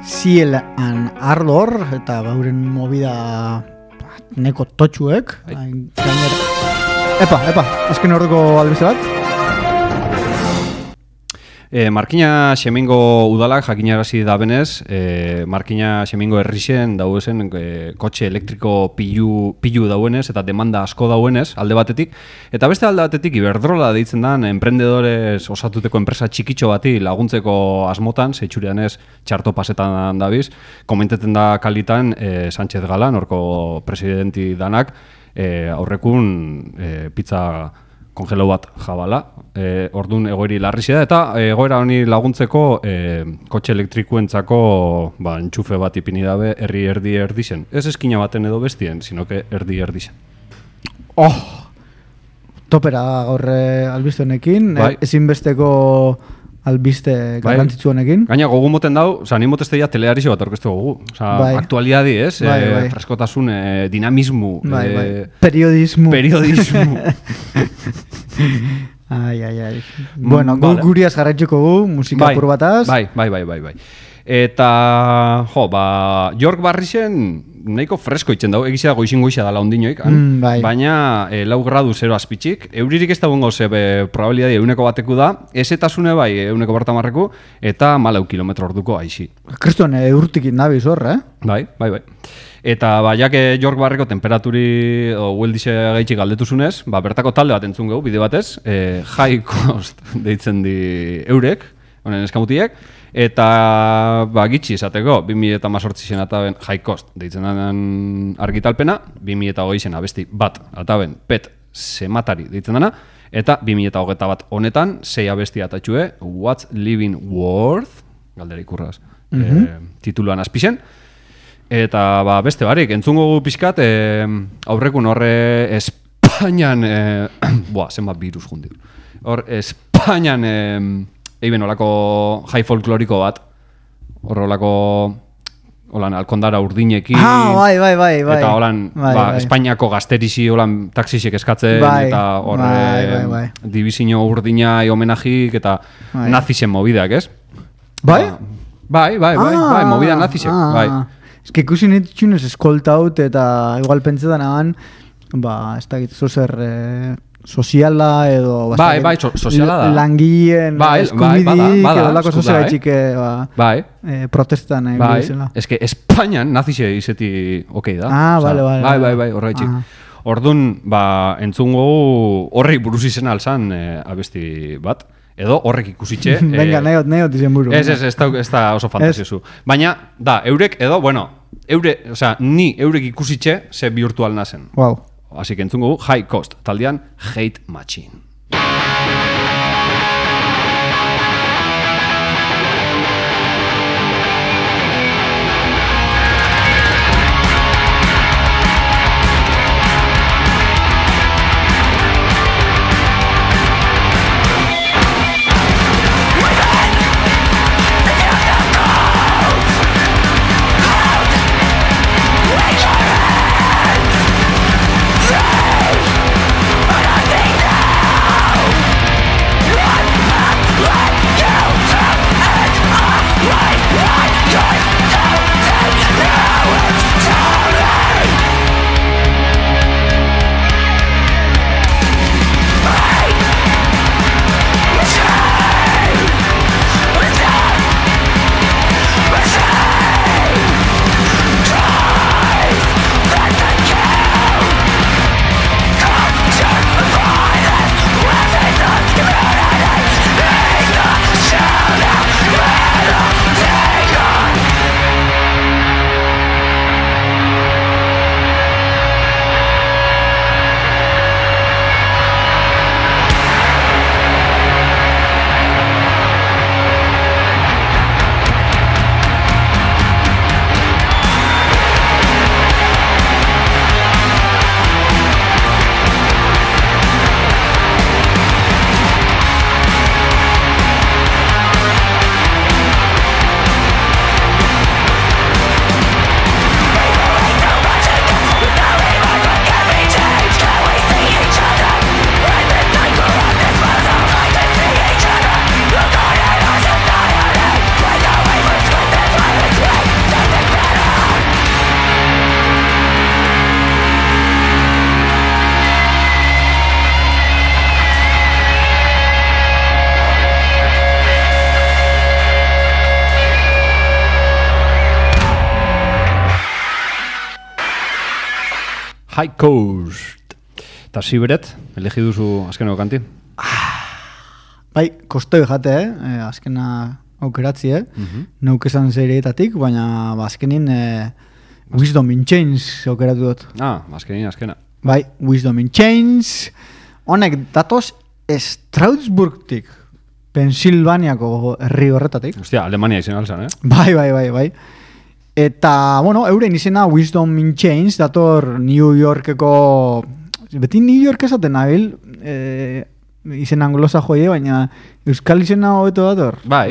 Ciel and Ardor, eta bauren movida neko totxuek. Gainera. Epa, azken horreko albiste bat. Markina Xemengo udalak jakinarazi dabenez, Markina Xemengo herrixen dauezen kotxe elektriko pilu dauenez eta demanda asko dauenez alde batetik, eta beste alde batetik Iberdrola deitzen dan enprendedores osatuteko enpresa txikitxo bati laguntzeko asmotan, zeitxurianez txarto pasetan dabiz, komenteten da kalitan Sánchez Galan, orko presidenti danak, aurrekun pizza kongelau bat jabala, orduan egoeri larrizia da, eta egoera honi laguntzeko kotxe elektrikuentzako entxufe bat ipini dabe erdi-erdixen. Ez eskina baten edo bestien, sinoke erdi-erdixen. Topera gaur albiste honekin, ezinbesteko albiste garrantzitsu honekin. Gaina gogu moten dau, ni motesteia telearizio bat orkestu gogu. Aktualiadi, ez? Freskotasun, dinamismo. Periodismo. Ai. Bueno, guriaz jarraitzuko gu, musika pur bataz. Bai. Eta, York Barrixen nahiko fresko itzen dago, egizia goizin dala ondinoik, baina 4 gradu 0 azpitxik, euririk ez da bongo zebe probabilidadi 100 da, ezetasune bai 100 eta 4 kilometro orduko aixi. Kristuan urtikin nabiz hor, Bai. Eta jake York Barreko temperaturi hueldixe gaitxik aldetuzunez, bertako talde bat entzun gau, bide batez, high cost deitzen di eurek, honen eskamutiek, eta gitxi esateko, 2018 ataben high cost deitzen den argitalpena, 2020 abesti bat ataben pet sematari deitzen dena, eta 2021 bat honetan 6 abesti atatxue, What's Living Worth, galdera ikurraz, tituluan azpixen, eta beste barik, entzungo pixkat, aurrekun horre Espainian, zenbat virus jundik, hor Espainian, eiben olako jai folkloriko bat, hor olako alkondara urdinekin, bai. Eta holan, Espainiako gazterizi holan taxisek eskatzen, eta hor divizio urdinai homenajik, eta nazisen mobideak, ez? Bai? Bai, movida nazisek, bai. Ez que ikusi nitxunez eskoltaut, eta igual pentsetan agan, ez dakit, zozer soziala edo soziala da. Langileen eskubidik edo lako zozera etxik protestan egin. Ez que Espainian nazixe izeti okei da. Bai, horra etxik. Orduan, entzungo horrek buruz izena alzan abesti bat. Edo horrek ikusitxe. Venga, neot izen buru. Ez da oso fantasiosu. Baina, eurek edo, ni eurek ikusitxe ze bihurtu alnazen. Wow. Así que entzungo High Cost, taldean Hate Machine. I think that High Coast. Eta Siberet, elegi duzu azkeneko kanti? Bai, kostoi jate, azkena aukeratzi, Neuk esan zeireetatik, baina azkenin Wisdom in Chains aukeratu dut. Azkena. Bai, Wisdom in Chains. Honek datoz Strasbourgtik, Pensilvaniako herri horretatik. Hostia, Alemania izan alzan, Bai. Eta, bueno, euren izena Wisdom in Chains dator New Yorkeko... Beti New York esaten nabil, izen anglosa joie, baina euskal izena hobeto dator. Bai.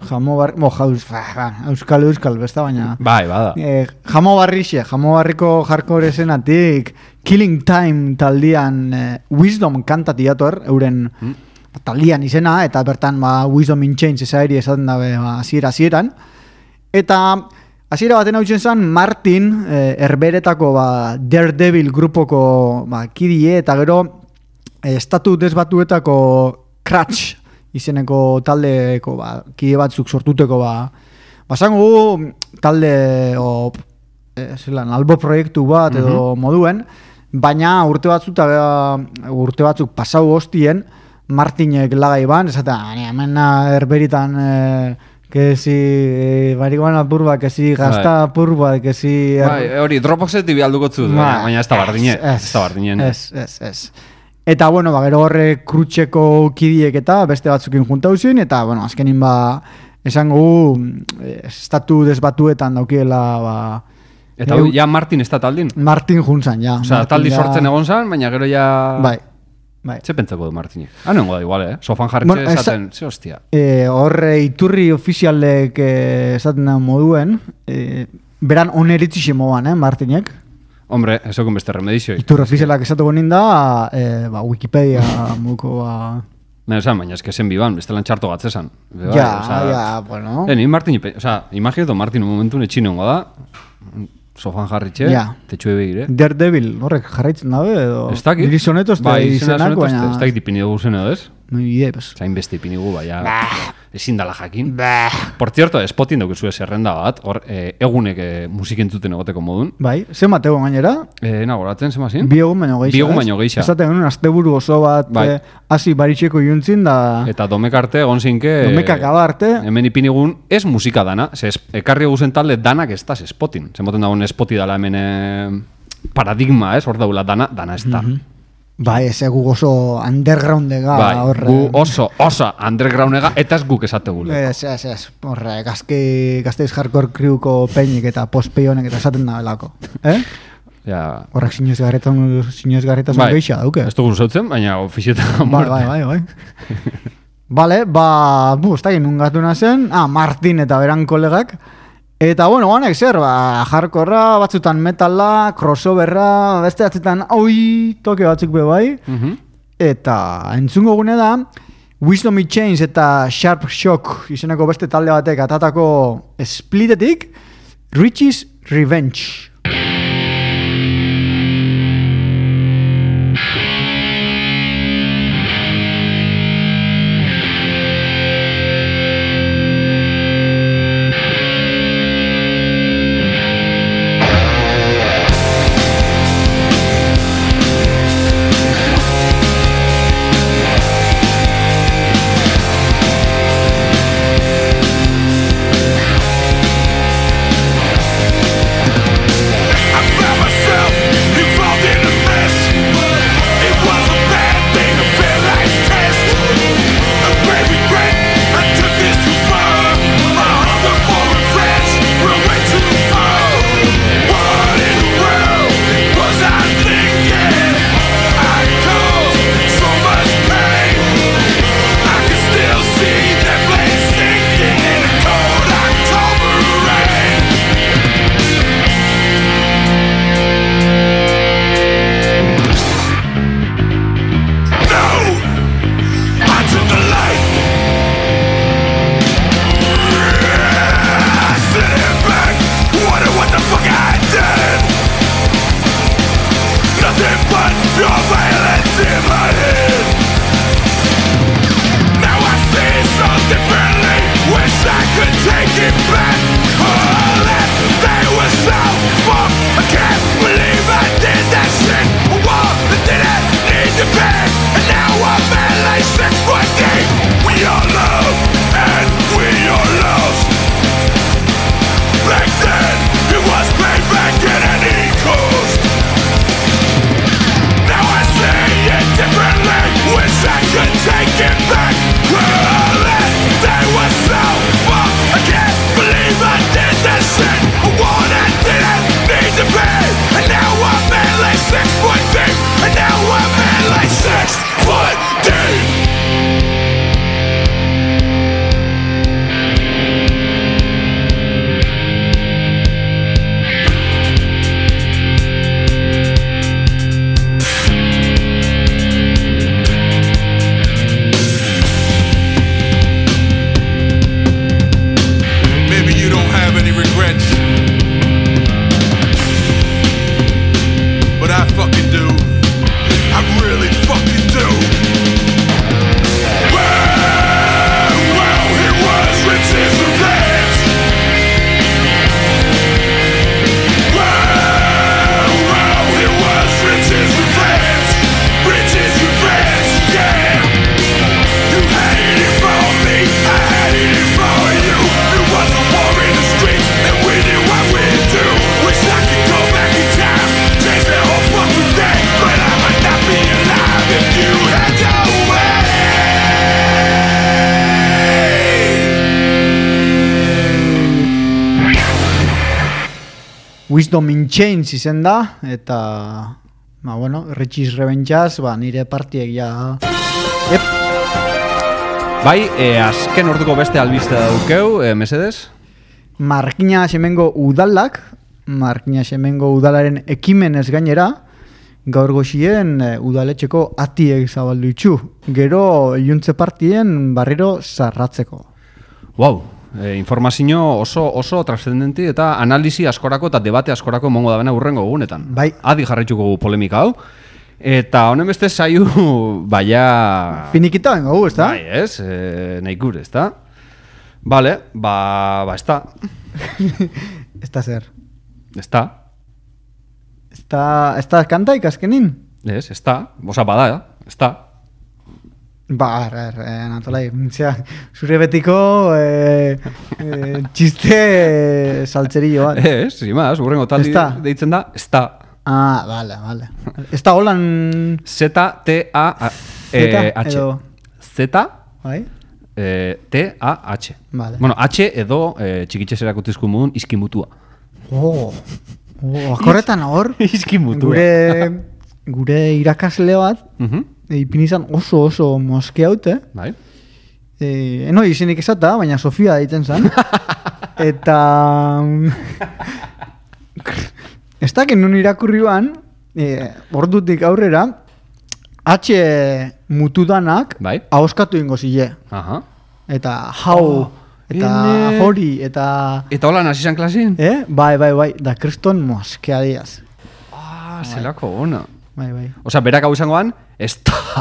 Euskal, besta, baina... Bai, bada. Jamo barriko hardcore esenatik, Killing Time taldian Wisdom kantati dator, euren taldian izena, eta bertan Wisdom in Chains esairi esaten dabe hasieran. Eta hasiera baten hau zen Martin, Herberetako Daredevil grupoko kidie, eta gero estatu desbatuetako Cratch izeneko taldeko kide batzuk sortuteko basango talde albo proiektu bat edo moduen, baina urte batzuk pasau hostien Martinek lagai ban, esaten, hemen Herberitan que si marihuana purba, que si gazta purba, que si... Hori, Dropboxetik bialdukotzu, baina ez da bardinen. Ez. Eta, bueno, gero horre krutxeko kidiek eta beste batzukin juntau zin, eta, bueno, azkenin esango estatu desbatuetan daukiela, Eta ja Martin ez da taldin? Martin juntzan, ja. Osa, taldi sortzen egon zan, baina gero ja... Bai. Ze pentsako du Martinik? Nengo da igual, Sofan jarritxe esaten, ze hostia. Horre iturri ofizialek esaten da moduen, beran oneritzi moan, Martinek. Hombre, eso con beste remedizio. Iturri ofizialak esatuko ninda, Wikipedia muko baina eske zen biban, bestelan txarto batzesan. Bueno. Ni Martin, imagineto Martin un momentu netxinengo da, Sofan jarritxe, tetxue begire. Daredevil, horrek jarraitzen dabe, edo... Ez dakit. Niri sonetos izenak, baina... Ez dakit ipini dugu zen edo ez? No idea, pues. Zain beste ipini gu, baina... Ezin dala jakin. Por cierto, Spotin dugu zerrenda bat, hor, egunek musik entzuten egoteko modun. Bai, zen batego gainera? Nagoratzen, zen mazin? Bi egun baino geixa. Esaten genuen, asteburu oso bat, hasi baritxeko juntzin da... Eta domekarte, egon zinke... Domekak abarte. Hemen ipinigun, ez musika dana, ekarri guzen talde danak ez da, Spotin. Zemoten dagoen Spoti dala hemen paradigma, hor daula dana ez da. Bai, ez egu oso undergroundega horre. Gu oso undergroundega eta ez guk esate gule. Ez, horre, gazteiz hardcore crewko peinik eta post-peionek eta esaten da belako. Horrek sinezgarretasun geixa dauke. Ez dugu zautzen, baina ofizietan muerte. Bai. Bale, ez da ginen gatu nazen, Martin eta beran kolegak. Eta, bueno, honek zer, hardcorra, batzutan metala, crossoverra, beste batzutan, toke batzuk be bai. Eta, entzungo gune da, Wisdom in Chains eta Sharp Shock izeneko beste talde batek atatako splitetik, Richie's Revenge. Wisdom in Chains izen da, eta, bueno, Richie's Revengeaz, nire partiek ja... Bai, azken orduko beste albiste daukeu, mesedez? Markina Semengo udalak, Markina Semengo udalaren ekimenez gainera, gaur goxien udaletxeko atiek zabaldu itxu. Gero iluntze partien barriro zarratzeko. Wow, informazio oso trascendenti eta analisi askorako eta debate askorako mongo da bena urrengo egunetan. Bai. Adi jarraituko gu polemika hau. Eta honen beste zaiu, baia... Finikita bengo gu, ez da? Bai, ez, nahi gure, ez da? Vale, ez da. Ez da zer. Ez da. Ez da kantaik azkenin? Ez da. Osa, bada, ez da. Natolai, zure betiko txiste saltzerillo bat. Ez, imaz, urrengo taldi deitzen da, ez da. Vale. Ez da holan... Z-T-A-H. Z, bai? T-A-H. Vale. Bueno, H edo txikitxez erakutizko modun izkimutua. Akorretan hor, izkimutua. Gure irakasle bat, ipin izan oso moske haute. Bai. Eno izenik esata, baina Sofia ditzen zan. Eta... Ez daken nun irakurri ban, ordutik aurrera, H mutudanak ahoskatu ingo zile. Eta hau, eta hori, eta... Eta hola nasi zan klasin? Bai, da kriston moskea diaz. Zelako ona. Bai. Osa, berak hau izangoan, ez da.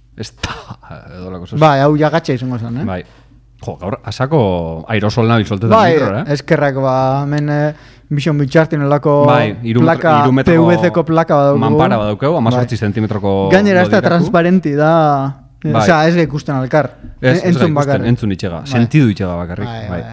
Bai, hau jagatxa izango zen, Bai. Jo, gaur, asako aerosol nabil soltetan mikro, Bai, eskerrak, hemen... Mission Bitxartin olako plaka, PVC-ko plaka badauko. Manpara badaukeu, 18 zentimetroko... Gainera, ez da transparenti da... Bai. Osea, ez ikusten alkar. Entzun bakar. Entzun itxega, sentidu itxega bakarrik. Bai.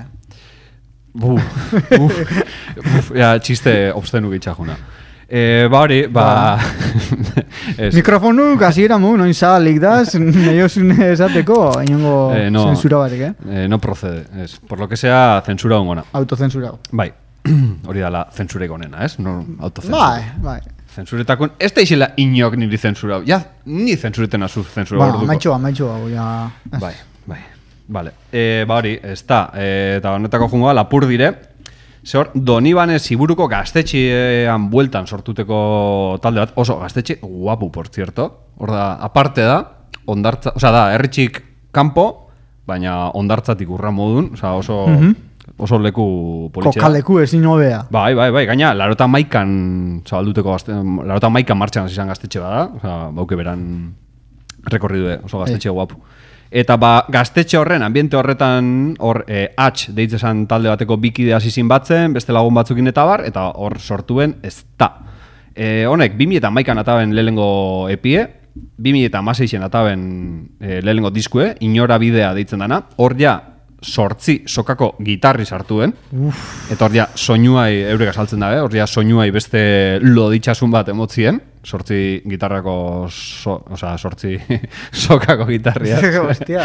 Ja, txiste obstenu gitxajuna. Hori, Mikrofonu gazira mu, noin zabalik daz, nahiosun esateko, inongo zensura batek, No procede, por lo que sea, zensura ongona. Autozensura. Bai. Hori dala zensureko onena, ez? No, autozensura. Bai. Zensuretakon, ez da izela inok niri zensura. Ja, ni zensureten azu zensura orduko. Amaitxoa, ja. Bai. Vale. Hori, ez da. Eta honetako jungoa, lapur dire. Zehor, Donibane Ziburuko gaztetxean bueltan sortuteko talde bat. Oso, gaztetxe guapu, por cierto. Hor da, aparte da, ondartza, oza da, herritxik kanpo, baina ondartzatik urra modun, oso leku politxea. Kokaleku ezin hobea. Bai, gaina, larota maikan zabalduteko larota maikan martxan izan gaztetxe bada, bauke beran rekorridu oso gaztetxe guapu. Eta gaztetxe horren, ambiente horretan, H deitzezan talde bateko bikide hasi batzen, beste lagun batzukin eta bar, eta hor sortuen ez da. Honek, 2011an ataben lehengo epie, 2016an ataben lehengo diskue, Inora bidea deitzen dana, hor ja, 8 sokako gitarri sartuen, eta hor ja soinuai eurek asaltzen dabe, hor ja soinuai beste loditxasun bat emotzien, 8 gitarrako, 8 sokako gitarria. Hostia.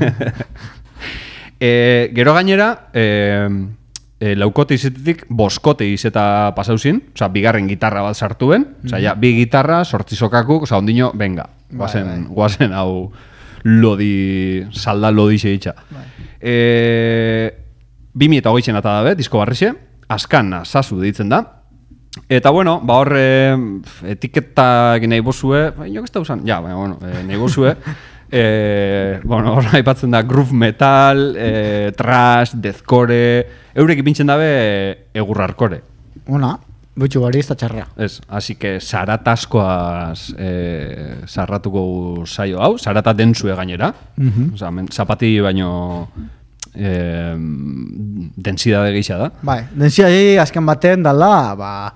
Gero gainera, laukote izetetik boskote izeta pasauzin, bigarren gitarra bat sartuen, ja, bi gitarra, 8 sokakuk, ondino, venga, guazen hau salda lodi seitxa. 2008an eta dabe, disko barrixe, Askana Sasu deitzen da. Eta bueno, hor etiketak nahi bozue, inok ez da usan, nahi bozue, hor aipatzen da groove metal, thrash, deathcore, eurek ipintzen dabe egur hardcore. Ona, butxu bari ez da txarra. Ez, así que zarataskoaz zarratuko saio hau, zarata dentzue gainera, zapati baino densidade geisha da. Bai, densidade azken baten dala,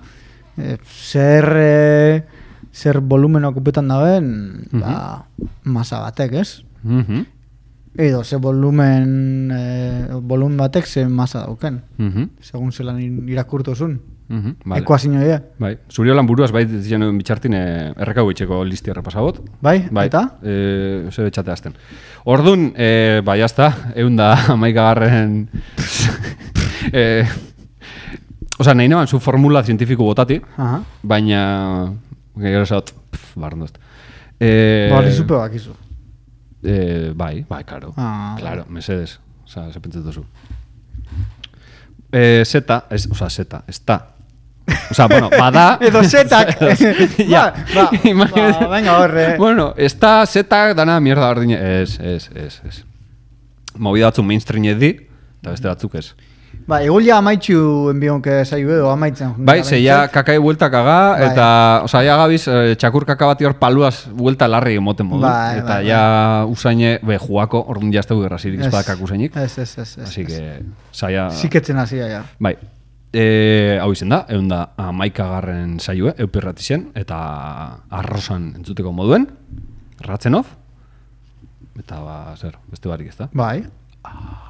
zer volumen okupetan daben, masa batek, ez? Edo, ze volumen batek ze masa dauken, segun zelan irakurtozun. Ekuazio dira. Bai, zuri holan buruaz bai ditzen bitxartin errekau itxeko listi errepasabot. Bai, eta? Zer betxate azten. Orduan, bai, jazta, 111garren... Osa, nahi neban zu formula zientifiko botati, Aha. baina... Gero esat, barrendozt. Hori zupe bakizu. Bai, claro. Ah, Claro, mesedes. Osa, se pentset duzu. Zeta, Osa, bueno, bada... Edo zetak. Ja, Venga, horre. Bueno, esta zetak dana mierda bardine. Ez. Movida batzuk mainstream di, eta beste batzuk ez. Ba, igual ja amaitxu enbionke zaiu edo amaitzen. Bai, ze ja kakai bueltak aga, eta, osa, ja gabiz, txakur kaka bat hor paluaz buelta larri emoten modu. Bai, Eta bai, ja usaine, juako, orduan jaztegu errazirik espadakak usainik. Ez. Así que, saia... Ziketzen hasia, ja. Bai. Hau izen da, egun da 11. saioe, eupirratixen, eta arrosan entzuteko moduen, Ratzenov, eta zer, beste barik ez da. Bai.